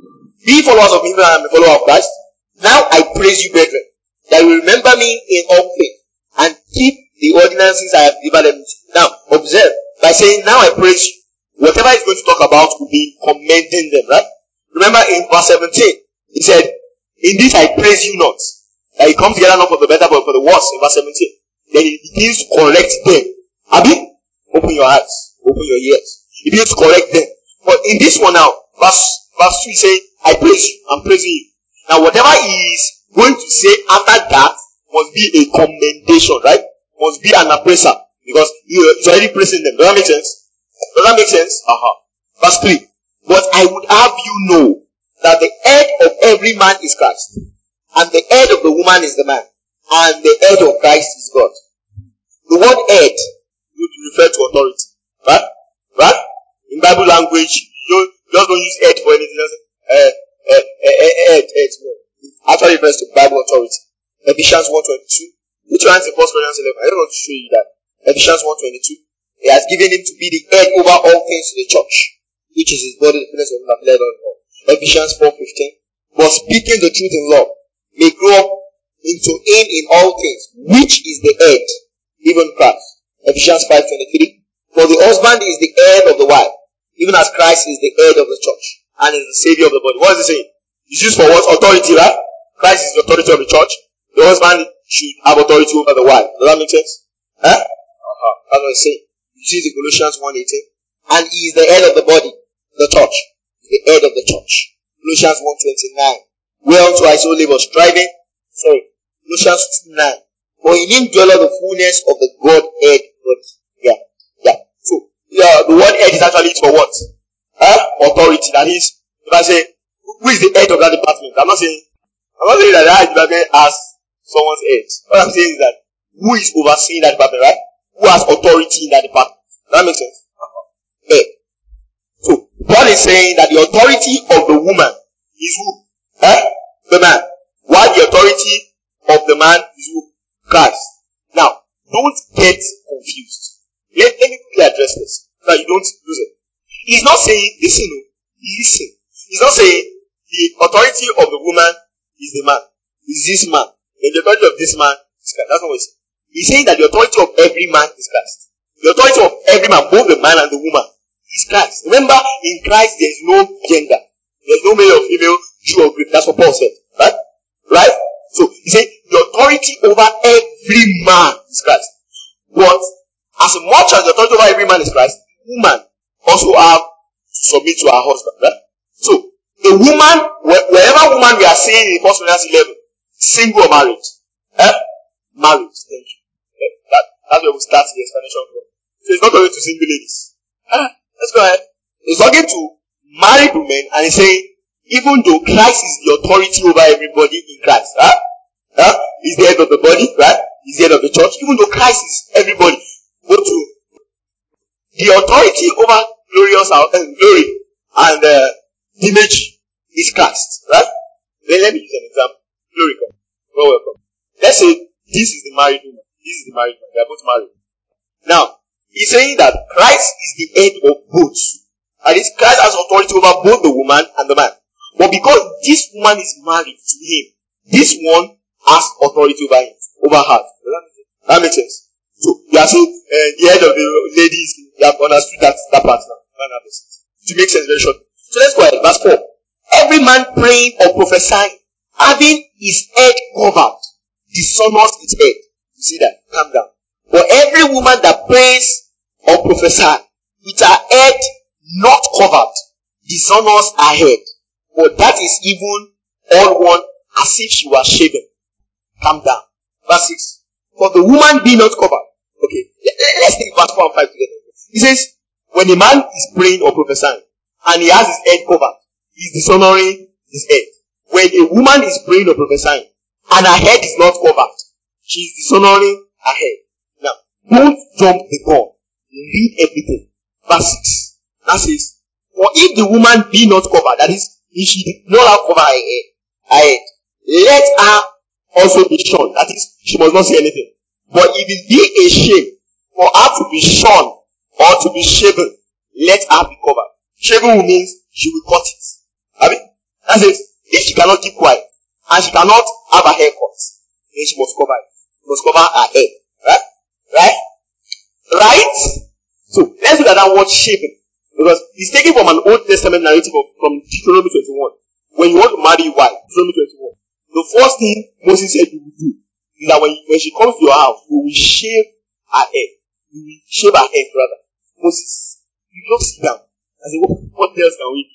Be followers of me, even as I am a follower of Christ. Now I praise you, brethren, that you remember me in all things and keep the ordinances I have delivered them to. Now, observe, by saying, now I praise you, whatever he's going to talk about will be commending them, right? Remember in verse seventeen, he said, in this I praise you not. That he comes together not for the better but for the worse in verse seventeen. Then he begins to correct them. Abi, open your eyes, open your ears. He begins to correct them. But in this one now, verse, verse two, he says, I praise you, I'm praising you. Now whatever he is going to say after that must be a commendation, right? Must be an appraiser. Because he is already praising them. Does that make sense? Does that make sense? Uh-huh. Verse three. But I would have you know that the head of every man is Christ. And the head of the woman is the man. And the head of Christ is God. The word head would refer to authority. Right? Right? In Bible language, you don't, just don't use head for anything else. Uh, uh, uh, uh, head, head. No. It actually refers to Bible authority. Ephesians one twenty-two. Which one is in First Corinthians eleven? I don't want to show you that. Ephesians one twenty-two. He has given him to be the head over all things to the church, which is his body, the fullness of him that on all. Ephesians four fifteen. But speaking the truth in love, may grow up into him in all things, which is the head, even Christ. Ephesians five twenty-three. For the husband is the head of the wife, even as Christ is the head of the church, and is the savior of the body. What is he saying? It's used for what? Authority, right? Christ is the authority of the church. The husband should have authority over the wife. Does that make sense? Huh? Uh-huh. That's what it's saying. You see the Colossians one eighteen. And he is the head of the body, the church. The head of the church. Colossians one twenty-nine. Whereunto I so labor, striving. Sorry. Colossians two nine. For in him dwelleth the fullness of the Godhead. Yeah. Yeah. So, yeah, the word head is actually for what? Huh? Authority. That is, if I say, who is the head of that department? I'm not saying, I'm not saying that that department has someone's head. What I'm saying is that, who is overseeing that department, right? Who has authority in that department? Does that make sense? Head. So, Paul is saying that the authority of the woman is who? Huh? The man. While the authority of the man is who? Christ. Now, don't get confused. Let, let me quickly address this, so that you don't lose it. He's not saying, listen, listen. He's not saying the authority of the woman is the man. Is this man. And the authority of this man is Christ. That's not what he's saying. He's saying that the authority of every man is Christ. The authority of every man, both the man and the woman, is Christ. Remember, in Christ there is no gender. There is no male or female, Jew or Greek. That's what Paul said. Right? Right? So, he said, the authority over every man is Christ. But, as much as the authority over every man is Christ, the woman also have to submit to her husband. Right? So, the woman, wherever woman we are seeing in First Corinthians eleven, single or married. Eh? Married. Thank you. Okay? That, that's where we start the explanation from. So he's not talking to single ladies. Ah, let's go ahead. He's talking to married women and he's saying, even though Christ is the authority over everybody in Christ, huh? Huh? He's the head of the body, right? He's the head of the church. Even though Christ is everybody, go to the authority over glorious uh, glory and uh, image is Christ, right? Then let me use an example. Glory come. You're welcome. Let's say this is the married woman. This is the married woman. They are both married. Now, he's saying that Christ is the head of both. And it's Christ has authority over both the woman and the man. But because this woman is married to him, this one has authority over him, over her. Does that make sense? That makes sense. So, you are saying uh, the head of the ladies, you have understood that, that part now. That makes sense. To make sense very short. So let's go ahead. Verse four. Every man praying or prophesying, having his head covered, dishonors his head. You see that? Calm down. For every woman that prays or prophesies with her head not covered, dishonors her head. For that is even all one as if she was shaven. Calm down. Verse six. For the woman be not covered. Okay. Let's take verse four and five together. He says, when a man is praying or prophesying and he has his head covered, he's dishonoring his head. When a woman is praying or prophesying and her head is not covered, she is dishonoring her head. Now, don't jump the gun. Read everything. Verse six. That says, for if the woman be not covered, that is, if she did not cover her head, her head, let her also be shorn. That is, she must not say anything. But if it be a shame for her to be shorn or to be shaven, let her be covered. Shaven means she will cut it. I mean, that is, if she cannot keep quiet and she cannot have her hair cut, then she must cover it. She must cover her head. Right? Right? Right? So, let's look at that word shaven. Because it's taken from an Old Testament narrative of, from Deuteronomy twenty-one. When you want to marry your wife, Deuteronomy twenty-one, the first thing Moses said you will do is that when, when she comes to your house, you will shave her head. You will shave her head, brother. Moses, you just sit down. I said, what, what else can we do?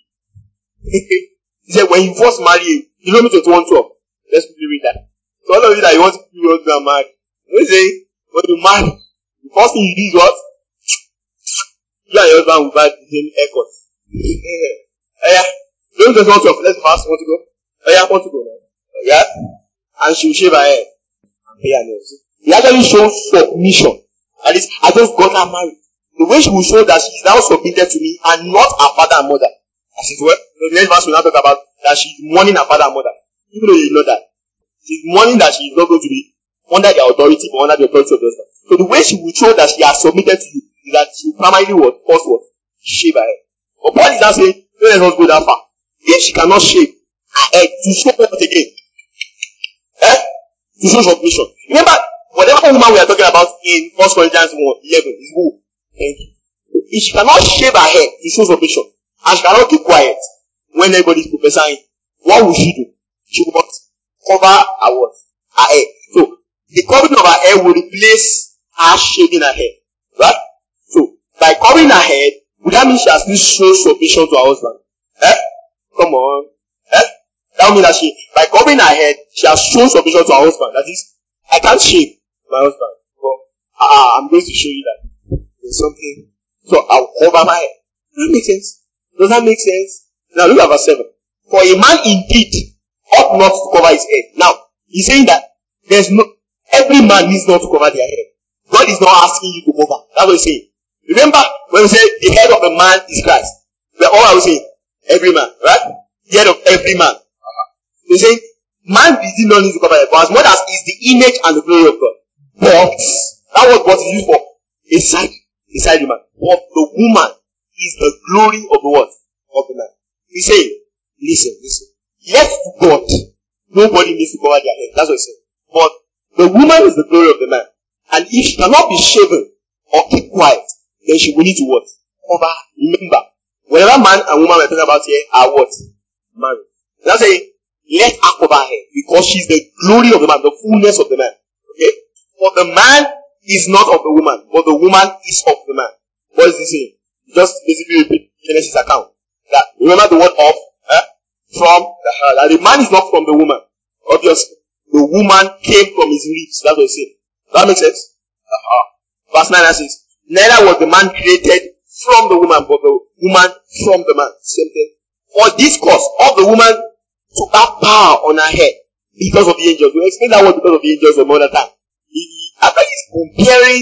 He said, when you first marry, Deuteronomy twenty-one twelve. Let's quickly read that. So all of you that you want to be your husband married, what is saying? When you marry, the first thing you do is what? You and your husband will buy the same haircut. Yeah. Don't just want to, let's fast, want to go? Oh yeah, want to go now. Yeah? And she will shave her hair. And pay her nails. He actually shows submission. At least, I just got her married. The way she will show that she is now submitted to me and not her father and mother. As it were. So the next verse will now talk about that she is mourning her father and mother. Even though you know that. She is mourning that she is not going to be under their authority but under the authority of the husband. So the way she will show that she has submitted to you is that she primarily was first was shave her head. But Paul is now saying, don't let us go that far. If she cannot shave her head to show what again? Eh? To show submission. Remember, whatever woman we are talking about in First Corinthians eleven is who? Thank you. If she cannot shave her head to show submission, and she cannot keep quiet when everybody is prophesying, what will she do? She will cover her what? Her head. So, the covering of her head will replace her shaving her head. Right? So, by covering her head, would that mean she has still shown submission to her husband? Eh? Come on. Eh? That would mean that she, by covering her head, she has shown submission to her husband. That is, I can't shave my husband. But uh, I'm going to show you that there's something. So I'll cover my head. Does that make sense? Does that make sense? Now look at verse seven. For a man indeed ought not to cover his head. Now, he's saying that there's no, every man needs not to cover their head. God is not asking you to cover. That's what he's saying. Remember when we say the head of a man is Christ. We're all I was saying. Every man, right? The head of every man. Uh-huh. He's saying, man does not need to cover it, but as much as is the image and the glory of God. But, that word but is used for a side, a side woman. But the woman is the glory of the what? Of the man. He's saying, listen, listen. Left to God, nobody needs to cover their head. That's what he's saying. But the woman is the glory of the man. And if she cannot be shaven or keep quiet, then she will need to what? Cover. Remember, whatever man and woman we're talking about here are what? Married. That's saying, let her cover her head because she's the glory of the man, the fullness of the man. Okay? For the man is not of the woman, but the woman is of the man. What is he saying? Just basically repeat Genesis account. That remember the word of eh? From the her. That the man is not from the woman. Obviously, the woman came from his ribs. That's what he's saying. Does that make sense? Uh-huh. Verse nine says, Neither was the man created from the woman, but the woman from the man. Same thing. For this cause of the woman to have power on her head because of the angels. We'll explain that word because of the angels some other time. After he's comparing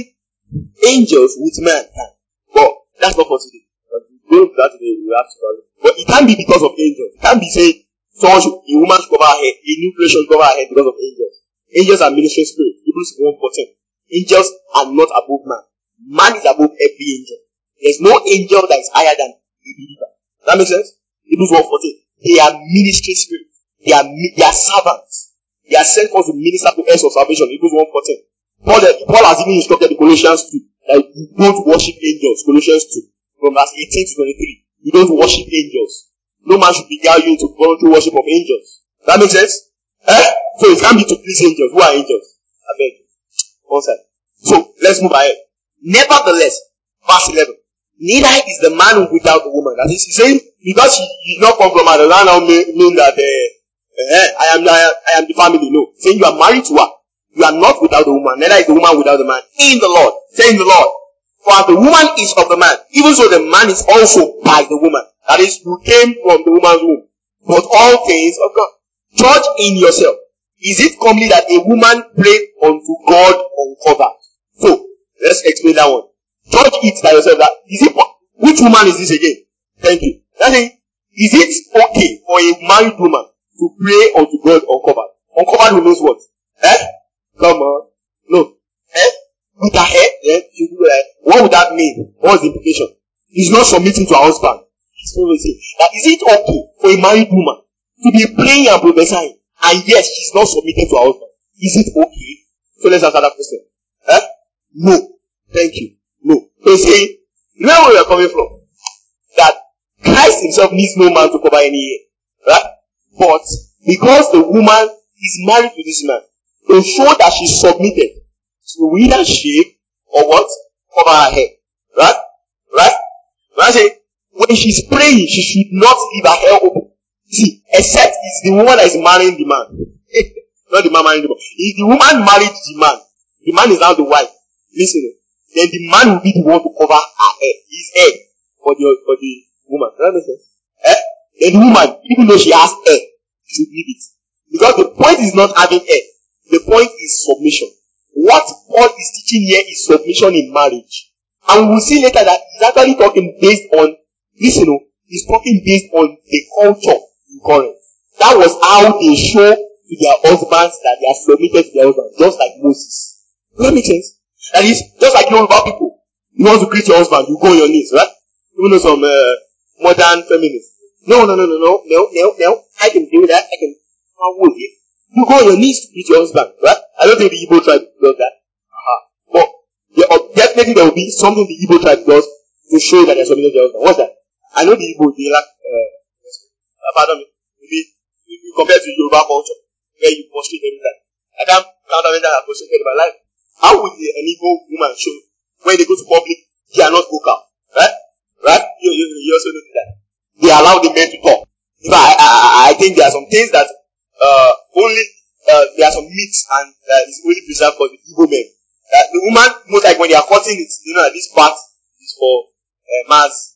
angels with mankind. But that's not for today. We'll go to that today. We have to follow. But it can't be because of angels. It can't be saying someone should, a woman should cover her head, a new creation should cover her head because of angels. Angels are ministering spirits. Hebrews one fourteen. Angels are not above man. Man is above every angel. There's no angel that is higher than a believer. Does that make sense? Hebrews one fourteen. They are ministering spirits. They are, they are servants. They are sent forth to minister to heirs of salvation. Hebrews one fourteen. Paul, Paul has even instructed the Colossians two that you don't worship angels. Colossians two from verse eighteen to twenty-three. You don't worship angels. No man should beguile you into voluntary worship of angels. That makes sense? Eh? So it can't be to please angels. Who are angels? I beg you. One side. So let's move ahead. Nevertheless, verse eleven. Neither is the man without the woman. That is saying, because you did not come from her, does that now mean that uh, uh, I am I, I am the family. No. Saying you are married to her. You are not without the woman. Neither is the woman without the man. In the Lord. Say in the Lord. For the woman is of the man. Even so the man is also by the woman. That is, you came from the woman's womb. But all things of God. Judge in yourself. Is it comely that a woman pray unto God uncovered? So, let's explain that one. Judge it by yourself. That is it, which woman is this again? Thank you. That is, is it okay for a married woman to pray unto God uncovered? Uncovered means what? Eh? Come on. No. Eh? With her hair? Eh? What would that mean? What is the implication? He's not submitting to her husband. So we say, that is it okay for a married woman to be praying and prophesying, and yes, she's not submitted to her husband? Is it okay? So let's answer that question. Eh? No. Thank you. No. So say, remember where we are coming from? That Christ himself needs no man to cover any hair. Right? But because the woman is married to this man, to show that she's submitted, she will either shave or what? Cover her head. Right? Right? When I say, when she's praying, she should not leave her hair open. See, except it's the woman that is marrying the man. Not the man marrying the man. If the woman married the man, the man is now the wife. Listen, then the man will be the one to cover her head, his head, for the, for the woman. Does that make sense? Eh? Then the woman, even though she has hair, should leave it. Because the point is not having hair. The point is submission. What Paul is teaching here is submission in marriage. And we will see later that he's actually talking based on, listen, you know, he's talking based on the culture in Corinth. That was how they show to their husbands that they are submitted to their husbands, just like Moses. Does that make sense? That is, just like Yoruba people. You want to greet your husband, you go on your knees, right? You know some uh, modern feminists. No, no, no, no, no, no, no, no. I can do that. I can. How would you? You go on your knees to greet your husband, right? I don't think the Igbo tribe does that. Uh-huh. But yeah, definitely there will be something the Igbo tribe does to show that they're submitted to their husband. What's that? I know the Igbo, they like, uh, pardon me, maybe if you compare to Yoruba culture, where you prostrate every time. I can't count how many times I prostrated in my life. How would the, an Igbo woman show when they go to public, they are not vocal, right? Right? You, you, you also know that. They allow the men to talk. In fact, I, I, I think there are some things that uh, only, uh, there are some myths and uh, it's only preserved for the Igbo men. That the woman, most like when they are cutting it, you know, this part is for uh, mass.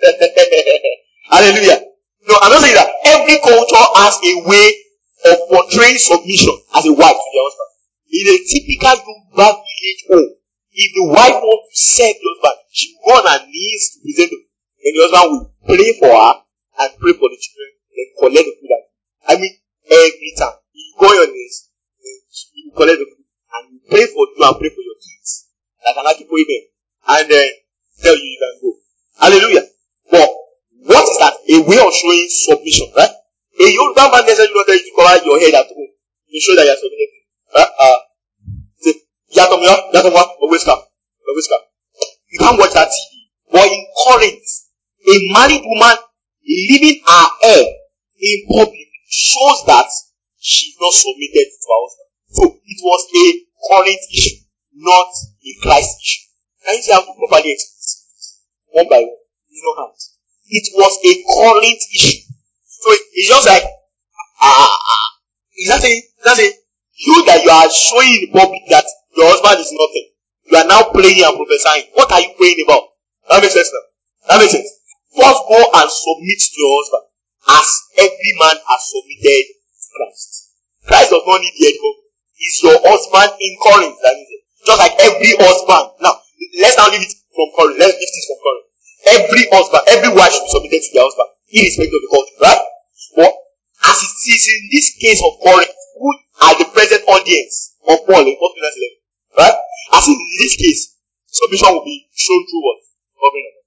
Hallelujah. No, I'm not saying that every culture has a way of portraying submission as a wife to their husband. In a typical Yoruba village home, if the wife wants to serve the husband, she will go on her knees to present them. And the husband will pray for her and pray for the children and collect the food. I mean, every time. You go on your knees, you collect the food and you pray for you and pray for your kids. Like an Akipo Amen. And then uh, tell you you can go. Hallelujah. But what is that? A way of showing submission, right? A Yoruba man necessarily not tell you to cover your head at home to show that you are submitted. Right? Uh, say, Yatomia, Yatomwa, always come. Always come. You can't watch that T V. But in Corinth, a married woman leaving her hair in public shows that she's not submitted to her husband. So it was a Corinth issue, not a Christ issue. Can you see how to properly explain this? One by one. You know how. It was a Corinth issue. So it, it's just like, ah, ah, is that saying, is that saying, you that you are showing in the public that your husband is nothing. You are now playing and prophesying. What are you praying about? That makes sense now. That makes sense. First go and submit to your husband as every man has submitted to Christ. Christ does not need the head government. He's your husband in Corinth. That is it. Just like every husband. Now, let's now leave it from Corinth. Let's lift it from Corinth. Every husband, every wife should be submitted to their husband, irrespective of the culture, right? But as it is in this case of Corinth, who are the present audience of Paul in First Corinthians eleven, right? As in this case, submission will be shown through what? Covering of them.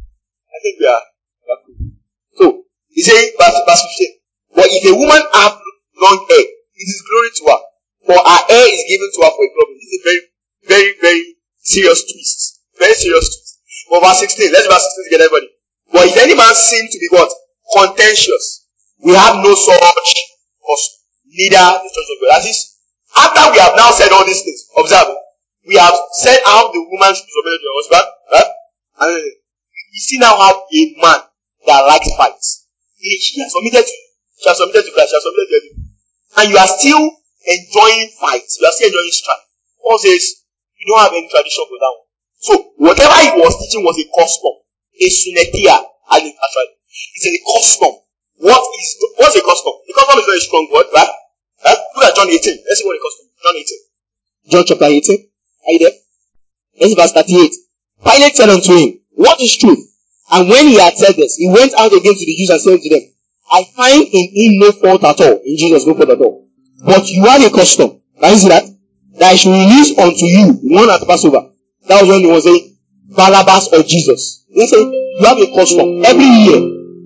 I think we are, we are cool. So, he says, verse, verse fifteen, but if a woman have long hair, it is glory to her, for her hair is given to her for a problem. This is a very, very, very serious twist. Very serious twist. For verse sixteen, let's verse sixteen together, everybody. But if any man seem to be what? Contentious, we have no such cause, neither the church of God. That is, after we have now said all these things, observe, we have said how the woman should be submitted to her husband, right? And you see now how a man that likes fights. He, she has submitted to you. She has submitted to Christ. She has submitted to you. And you are still enjoying fights. You are still enjoying strife. Paul says, you don't have any tradition for that one. So, whatever he was teaching was a custom. A sunetia, as it actually. It's a custom. What is, what's a custom? The custom is a very strong word, right? Huh? Look at John eighteen. Let's see what a custom is. John eighteen. John chapter eighteen. Are you there? Let's see verse thirty-eight. Pilate said unto him, what is truth? And when he had said this, he went out again to the Jews and said to them, I find in him no fault at all. In Jesus, no fault at all. But you have a custom. Can you see that? That I should release unto you one at Passover. That was when he was saying, Barabbas or Jesus. He said, you have a custom. Every year,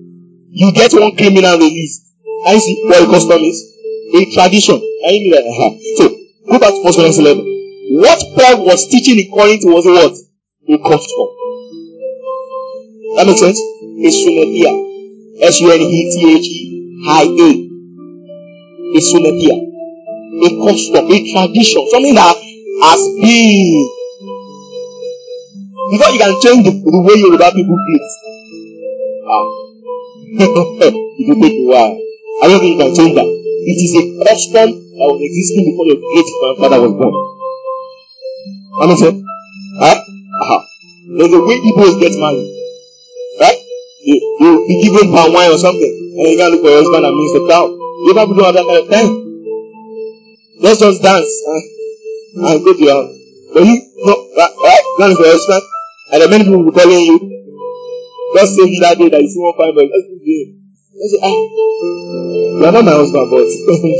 you get one criminal released. Can you see what a custom is? A tradition. Can you see that? Uh-huh. So, go back to First Corinthians eleven. What Paul was teaching in Corinth was a what? A custom. That makes sense? A sunetia. S U N E T H E I A. A sunetia. A custom. A tradition. Something that has been. Before you can change the, the way you Yoruba people play. Ah. It will take a while. I don't think you can change that. It is a custom that was existing before your great grandfather was born. Understand? Huh? Uh-huh. There's a way Igbos get married. Right? You will be given palm wine or something. And you can look for your husband and means the crowd. You people don't have that kind of time. Let's just dance. Huh? And go to your house. But you, no, right? Right? Dance for your husband. And then many people will be calling you. Just say you that day that you see one fine boy. Just do it. Just say, ah, you are not my husband, but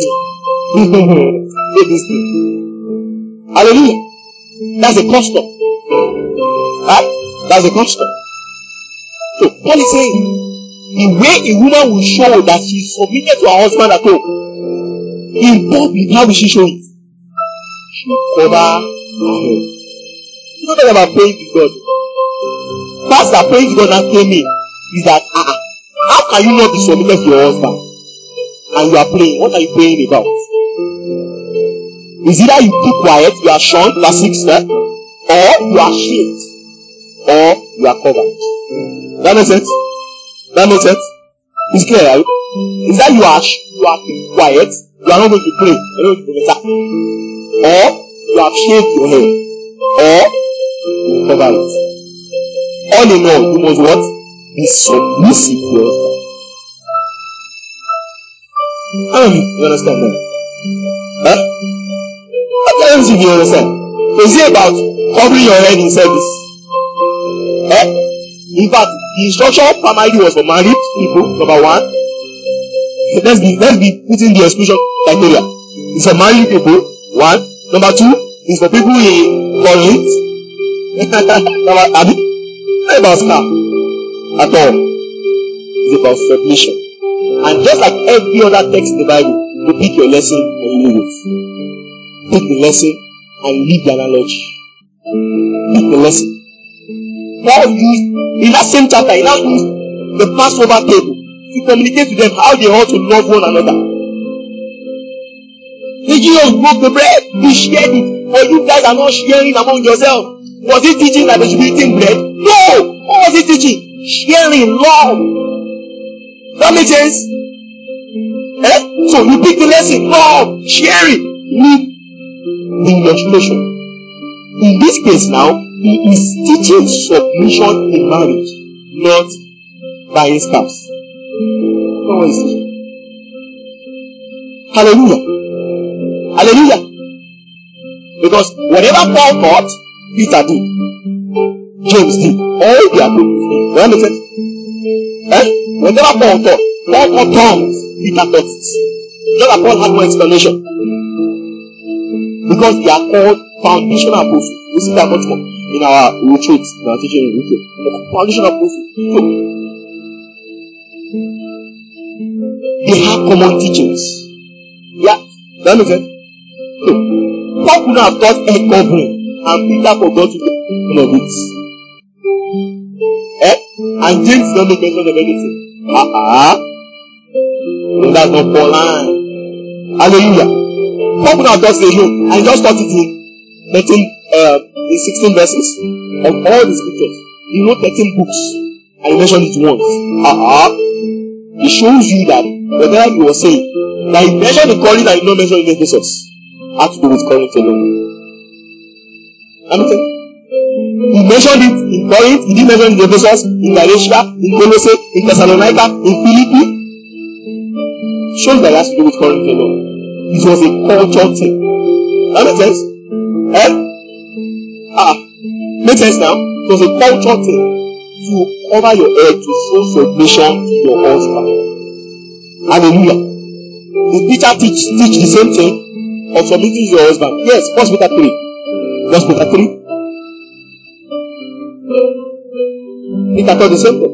take this thing. Hallelujah. That's a custom. Right? That's a custom. So, Paul is saying, the way a woman will show that she is submitted to her husband at home, in public, how will she show it? She will cover her head. You don't talk about praying to God. Pastor, praying to God now came in is that uh, how can you not be submitted to your husband and you are praying? What are you praying about? Is either you keep quiet, you are shunned, verse six, eh? Or you are shamed, or you are covered. That makes sense? That makes sense? It's clear, right? Is that you are you are quiet, you are not going to pray, you are not going to prophesy, or you have shaved your hair, or you cover it. All in all, you must what? Be submissive to your husband. How many? You understand that? Huh? Let me see if you understand. So is it about covering your head in service? Eh? In fact, the instruction primarily was for married people, number one. Let's be let's be putting the exclusion criteria. It's for married people, one. Number two, it's for people in Corinth. Number Abi. Not about car at all. It's about submission. And just like every other text in the Bible, you pick your lesson and you leave it. Pick the lesson and leave the analogy. Pick the lesson. Paul used, in that same chapter, he now used the Passover table to communicate to them how they ought to love one another. The Jesus broke the bread, he shared it, but you guys are not sharing among yourselves. Was he teaching that they should be eating bread? No! What was he teaching? Sharing love. That makes sense? Eh? So you pick the lesson, love, sharing, live in your relation. In this case now, He is teaching submission in marriage, not buying spouse. No one is teaching. Hallelujah. Hallelujah. Because whatever Paul taught, Peter did. James did. All they are good. You understand? Eh? Whatever Paul taught, Paul taught tongues, Peter taught it. Not that Paul had no explanation. Because they are called foundational apostles. We see that much more in our retreat, in our teaching in retreat. Foundational apostles. So, they have common teachings. Yeah, that makes sense. So, Paul could have taught head covering, and Peter forgot to do all of it. Eh? And James don't make mention of anything. Ah, uh-uh. No, that's not Paul line. Hallelujah. Paul could have taught it alone, and just taught it in thirteen, uh, in sixteen verses of all the scriptures. You know, thirteen books, and you mentioned it once. Ah, uh-uh. It shows you that whatever he was saying, that he mentioned in Corinth and he did not mention in Ephesus, had to do with Corinth alone. Understand? He mentioned it in Corinth, he didn't mention it in Ephesus, in Galatia, in Colossae, in Thessalonica, in Philippi. Shows that it has to do with Corinth alone. It was a cultural thing. That makes sense? Eh? Ah, makes sense now? It was a cultural thing to cover your head to show submission to your husband. Hallelujah. Did Peter teach, teach the same thing of submitting to your husband? Yes, First Peter three. First Peter three. Peter taught the same thing.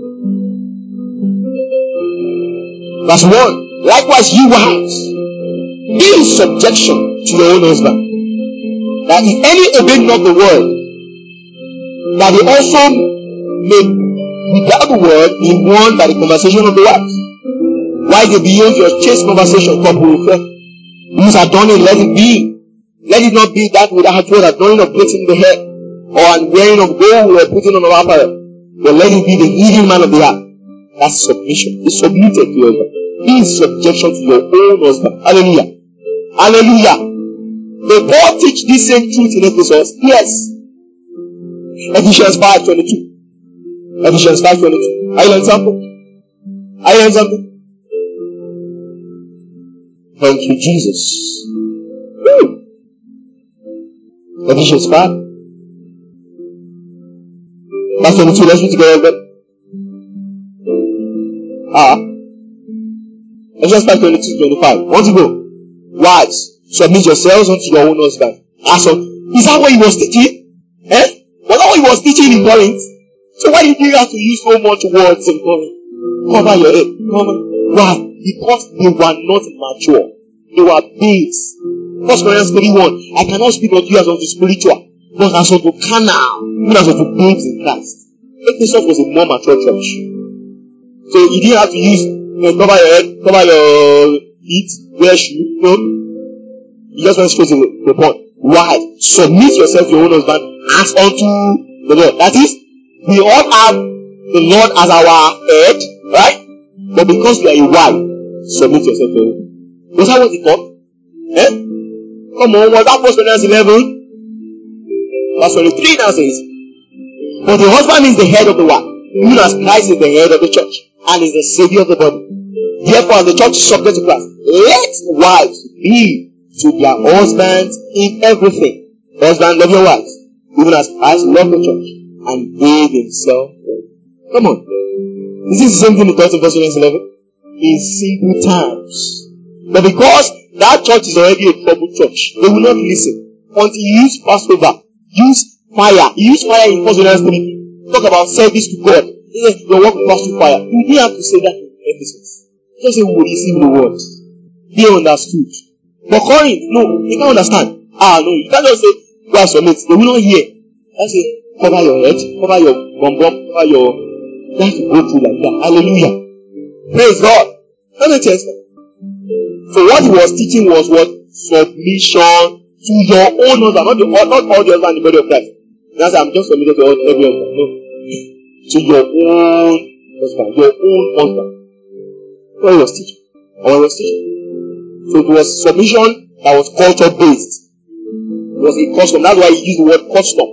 Verse one. Likewise, you wives, be in subjection to your own husband, that if any obey not the word, that they also may without the word be won by the conversation of the wives. Why they behave your chaste conversation coupled with them? Whose adorning let it be. Let it not be that without word adorning of plaiting the hair, or an wearing of gold, or putting on of apparel. But let it be the hidden man of the heart. That's submission. Be submitted to your husband. Be in subjection to your own husband. Hallelujah. Hallelujah. Did Paul teach this same truth in Ephesus? Yes. Ephesians five twenty-two. Ephesians five twenty-two. Are you learning something? Are you learning something? Thank you, Jesus. Woo. Ephesians five. Verse twenty-two. Let's read together. Ah. Ephesians five twenty-two to twenty-five. Want to go? Wives, submit yourselves unto your own husband. As of, is that what he was teaching? Eh? Was that what he was teaching in Corinth? So why did he have to use so much words in Corinth? Cover your head. Cover. Why? Because they were not mature. They were babes. First Corinthians three one. I cannot speak unto you as unto spiritual, but as unto carnal, even as unto babes in Christ. Ephesus was a more mature church. So he didn't have to use, you know, cover your head, cover your feet, wear shoes. No. You just went straight to the point. Why? Submit yourself to your own husband as unto the Lord. That is, we all have the Lord as our head, right? But because you are a wife, submit yourself to him. Was that what he taught? Eh? Come on, was that First Corinthians eleven? Verse twenty-three now says, but the husband is the head of the wife, even as Christ is the head of the church, and is the savior of the body. Therefore, the church is subject to Christ. Let wives be to their husbands in everything. Husband, love your wives, even as Christ loved the church and gave himself for it. Come on. Is this the same thing he taught in First Corinthians eleven? In simple terms. But because that church is already a troubled church, they will not listen until you use Passover, use fire. You use fire in First Corinthians three. Talk about service to God. Your work will pass through fire. You didn't have to say that in Ephesus. Just say we will receive the word. They understood. But Corinth, no, they can't understand. Ah, no, you can't just say, go and submit. They will not hear. I say, cover your head, cover your bum bum, cover your. You have to go through like that. Hallelujah. Praise God. Let me tell you. So what he was teaching was what? Submission to your own husband, not, the, not all the husband in the body of Christ. That's I'm just submitted to every husband. No. To your own husband, your own husband. What he was teaching. What he was teaching. So it was submission that was culture based. It was a custom. That's why he used the word custom.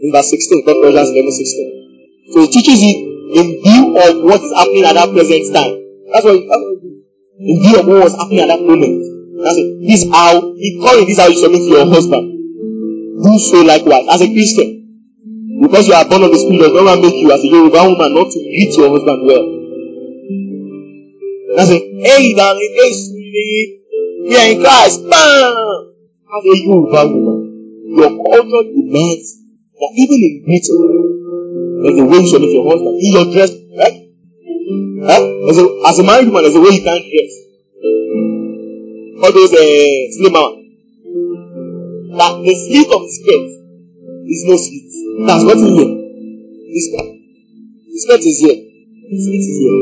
In verse sixteen, First Corinthians eleven sixteen. So it teaches it in view of what is happening at that present time. That's what it does. In view of what was happening at that moment. That's it. This is how, according this is how you submit to your husband. Do so likewise. As a Christian. Because you are born of the Spirit, does not make you as a Yoruba woman not to greet your husband well. That's it. Hey, darling, hey, sweetie. We are in Christ. Bam! As a Yoruba woman, your culture demands that even in greeting, there's a way you submit your husband. In your dress, right? Huh? As, a, as a married woman, there's a way you can't dress. All those uh, slim man. That the slit of the skirt is no slit. That's what in here. This part. The skirt is here. The slit is here.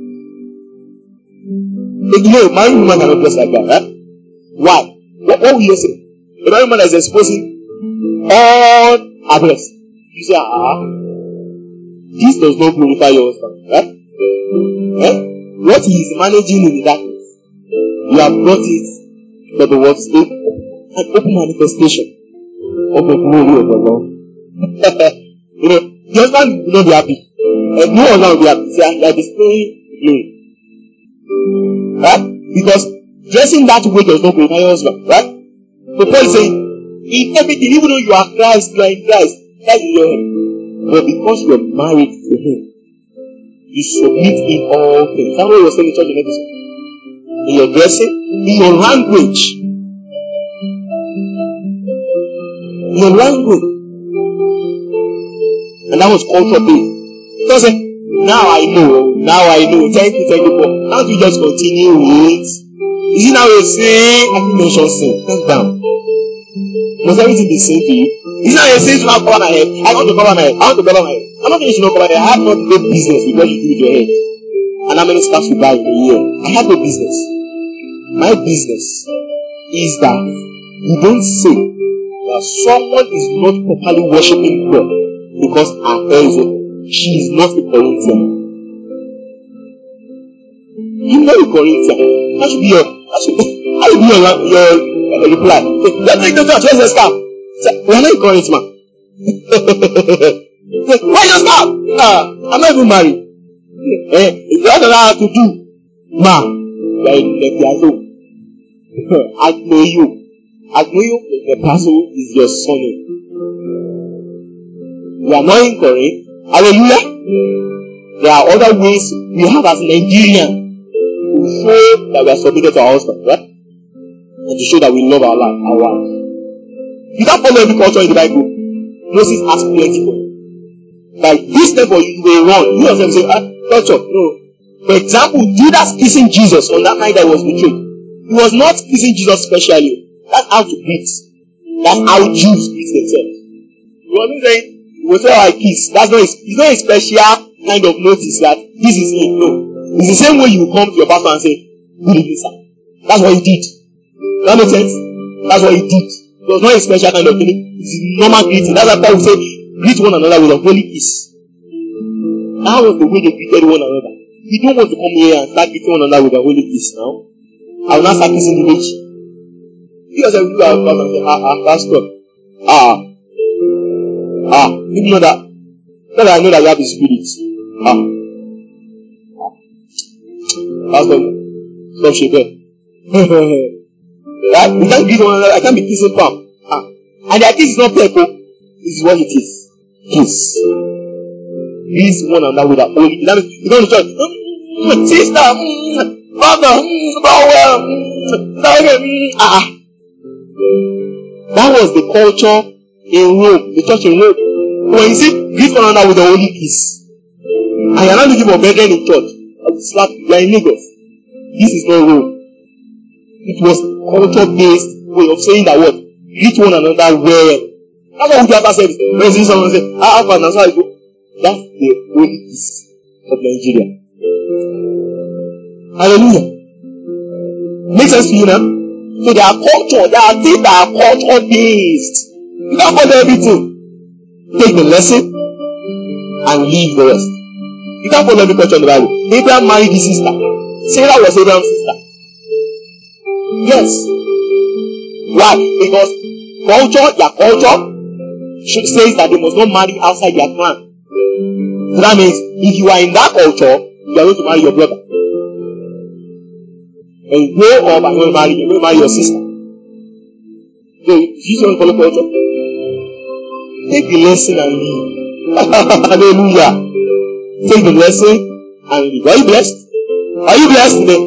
But you know, a married woman cannot dress like that, right? Why? What, what will you say? A married woman is exposing all her breasts. You say, ah, this does not glorify your husband, right? Eh? What he is managing in the darkness, you have brought it for the world's sake, an open manifestation of the glory of the Lord. You know, the husband will not be happy. And no one will be happy. They are displaying glory. Right? Because dressing that way does not glorify your husband, right? So Paul is saying, in everything, even though you are Christ, you are in Christ, Christ is your head. But because you are married to him, you submit in all things. That's what you were saying in church in episode. In your dressing, in your language. In your language. And that was culture based. So I said, now I know, now I know. Thank you, thank you. But can't you just continue with? Is it now you say, I can mention sin? Calm down. Must everything be seen to you? Is it now you say to not cover my head? I want to cover my head. I want to cover my head. I'm not saying you should not cover my head. I have not no business with what you do with your head. And how many scarves you buy in a year? I have no business. My business is that you don't say that someone is not properly worshiping God because her hair is open. She is not a Corinthian. You're not a Corinthian. That should be your, that should be, that should be your, your uh, reply. Let's take the church. Where's the scarf? We are not a Corinthian. Where's the scarf? Uh, I'm not even married. Eh, if you don't know how to do, ma, you are in the piano. Agnoyo. Agnoyo, the person is your son. We are not in Korea. Hallelujah. There are other ways we have as Nigerians to show that we are submitted to our husband, right? And to show that we love our life, our wife. You can't follow every culture in the Bible. Moses asked plenty for you. Like this level you will run. You yourself say, ah, culture. No. For example, Judas kissing Jesus on that night that he was betrayed. He was not kissing Jesus specially. That's how to greet. That's how Jews greet themselves. You know what I'm saying? You will say, oh, I kiss. That's not a, it's not a special kind of notice that this is it. No. It's the same way you come to your pastor and say, good evening, sir. That's what he did. Does that make sense? That's what he did. It was not a special kind of thing. It's a normal greeting. That's why Paul said, greet one another with a holy kiss. That was the way they greeted one another. You don't want to come here and start greeting one another with a holy kiss now. I will not start kissing the rich. You guys have to do our pastor and say, ah, ah, pastor. Ah. Ah. You know that. Not that I know that you have the spirit. Ah. Ah. Pastor. Stop shaking. Right? We can't greet one another. I can't be kissing palm. Ah. And their kiss is not purple. This is what it is. Kiss. Kiss one another with a holy. That means you go to church. Mm, sister. Mm, brother. Mm, brother. Mm, mm, ah. That was the culture in Rome. The church in Rome. When you see greet one another with a holy kiss. And you're not looking for brethren in church. I will slap you. You are in Lagos. This is not Rome. It was culture-based way of saying that what? Greet one another well. That's what we have said. When you see someone say, ah, ah, that's how I go. That's the holy kiss of Nigeria. Hallelujah. Makes sense to you now? So there are culture, there are things that are culture-based. You can't follow everything. Take the lesson and leave the rest. You can't follow every culture in the Bible. Abraham married his sister. Sarah was Abraham's sister. Yes. Why? Because culture, their culture says that they must not marry outside their clan. So that means if you are in that culture, you are going to marry your brother. And you grow up and going to marry, you're going to marry your sister. So if you don't follow culture, take the lesson and leave. Hallelujah. Take the lesson and leave. Are you blessed? Are you blessed today?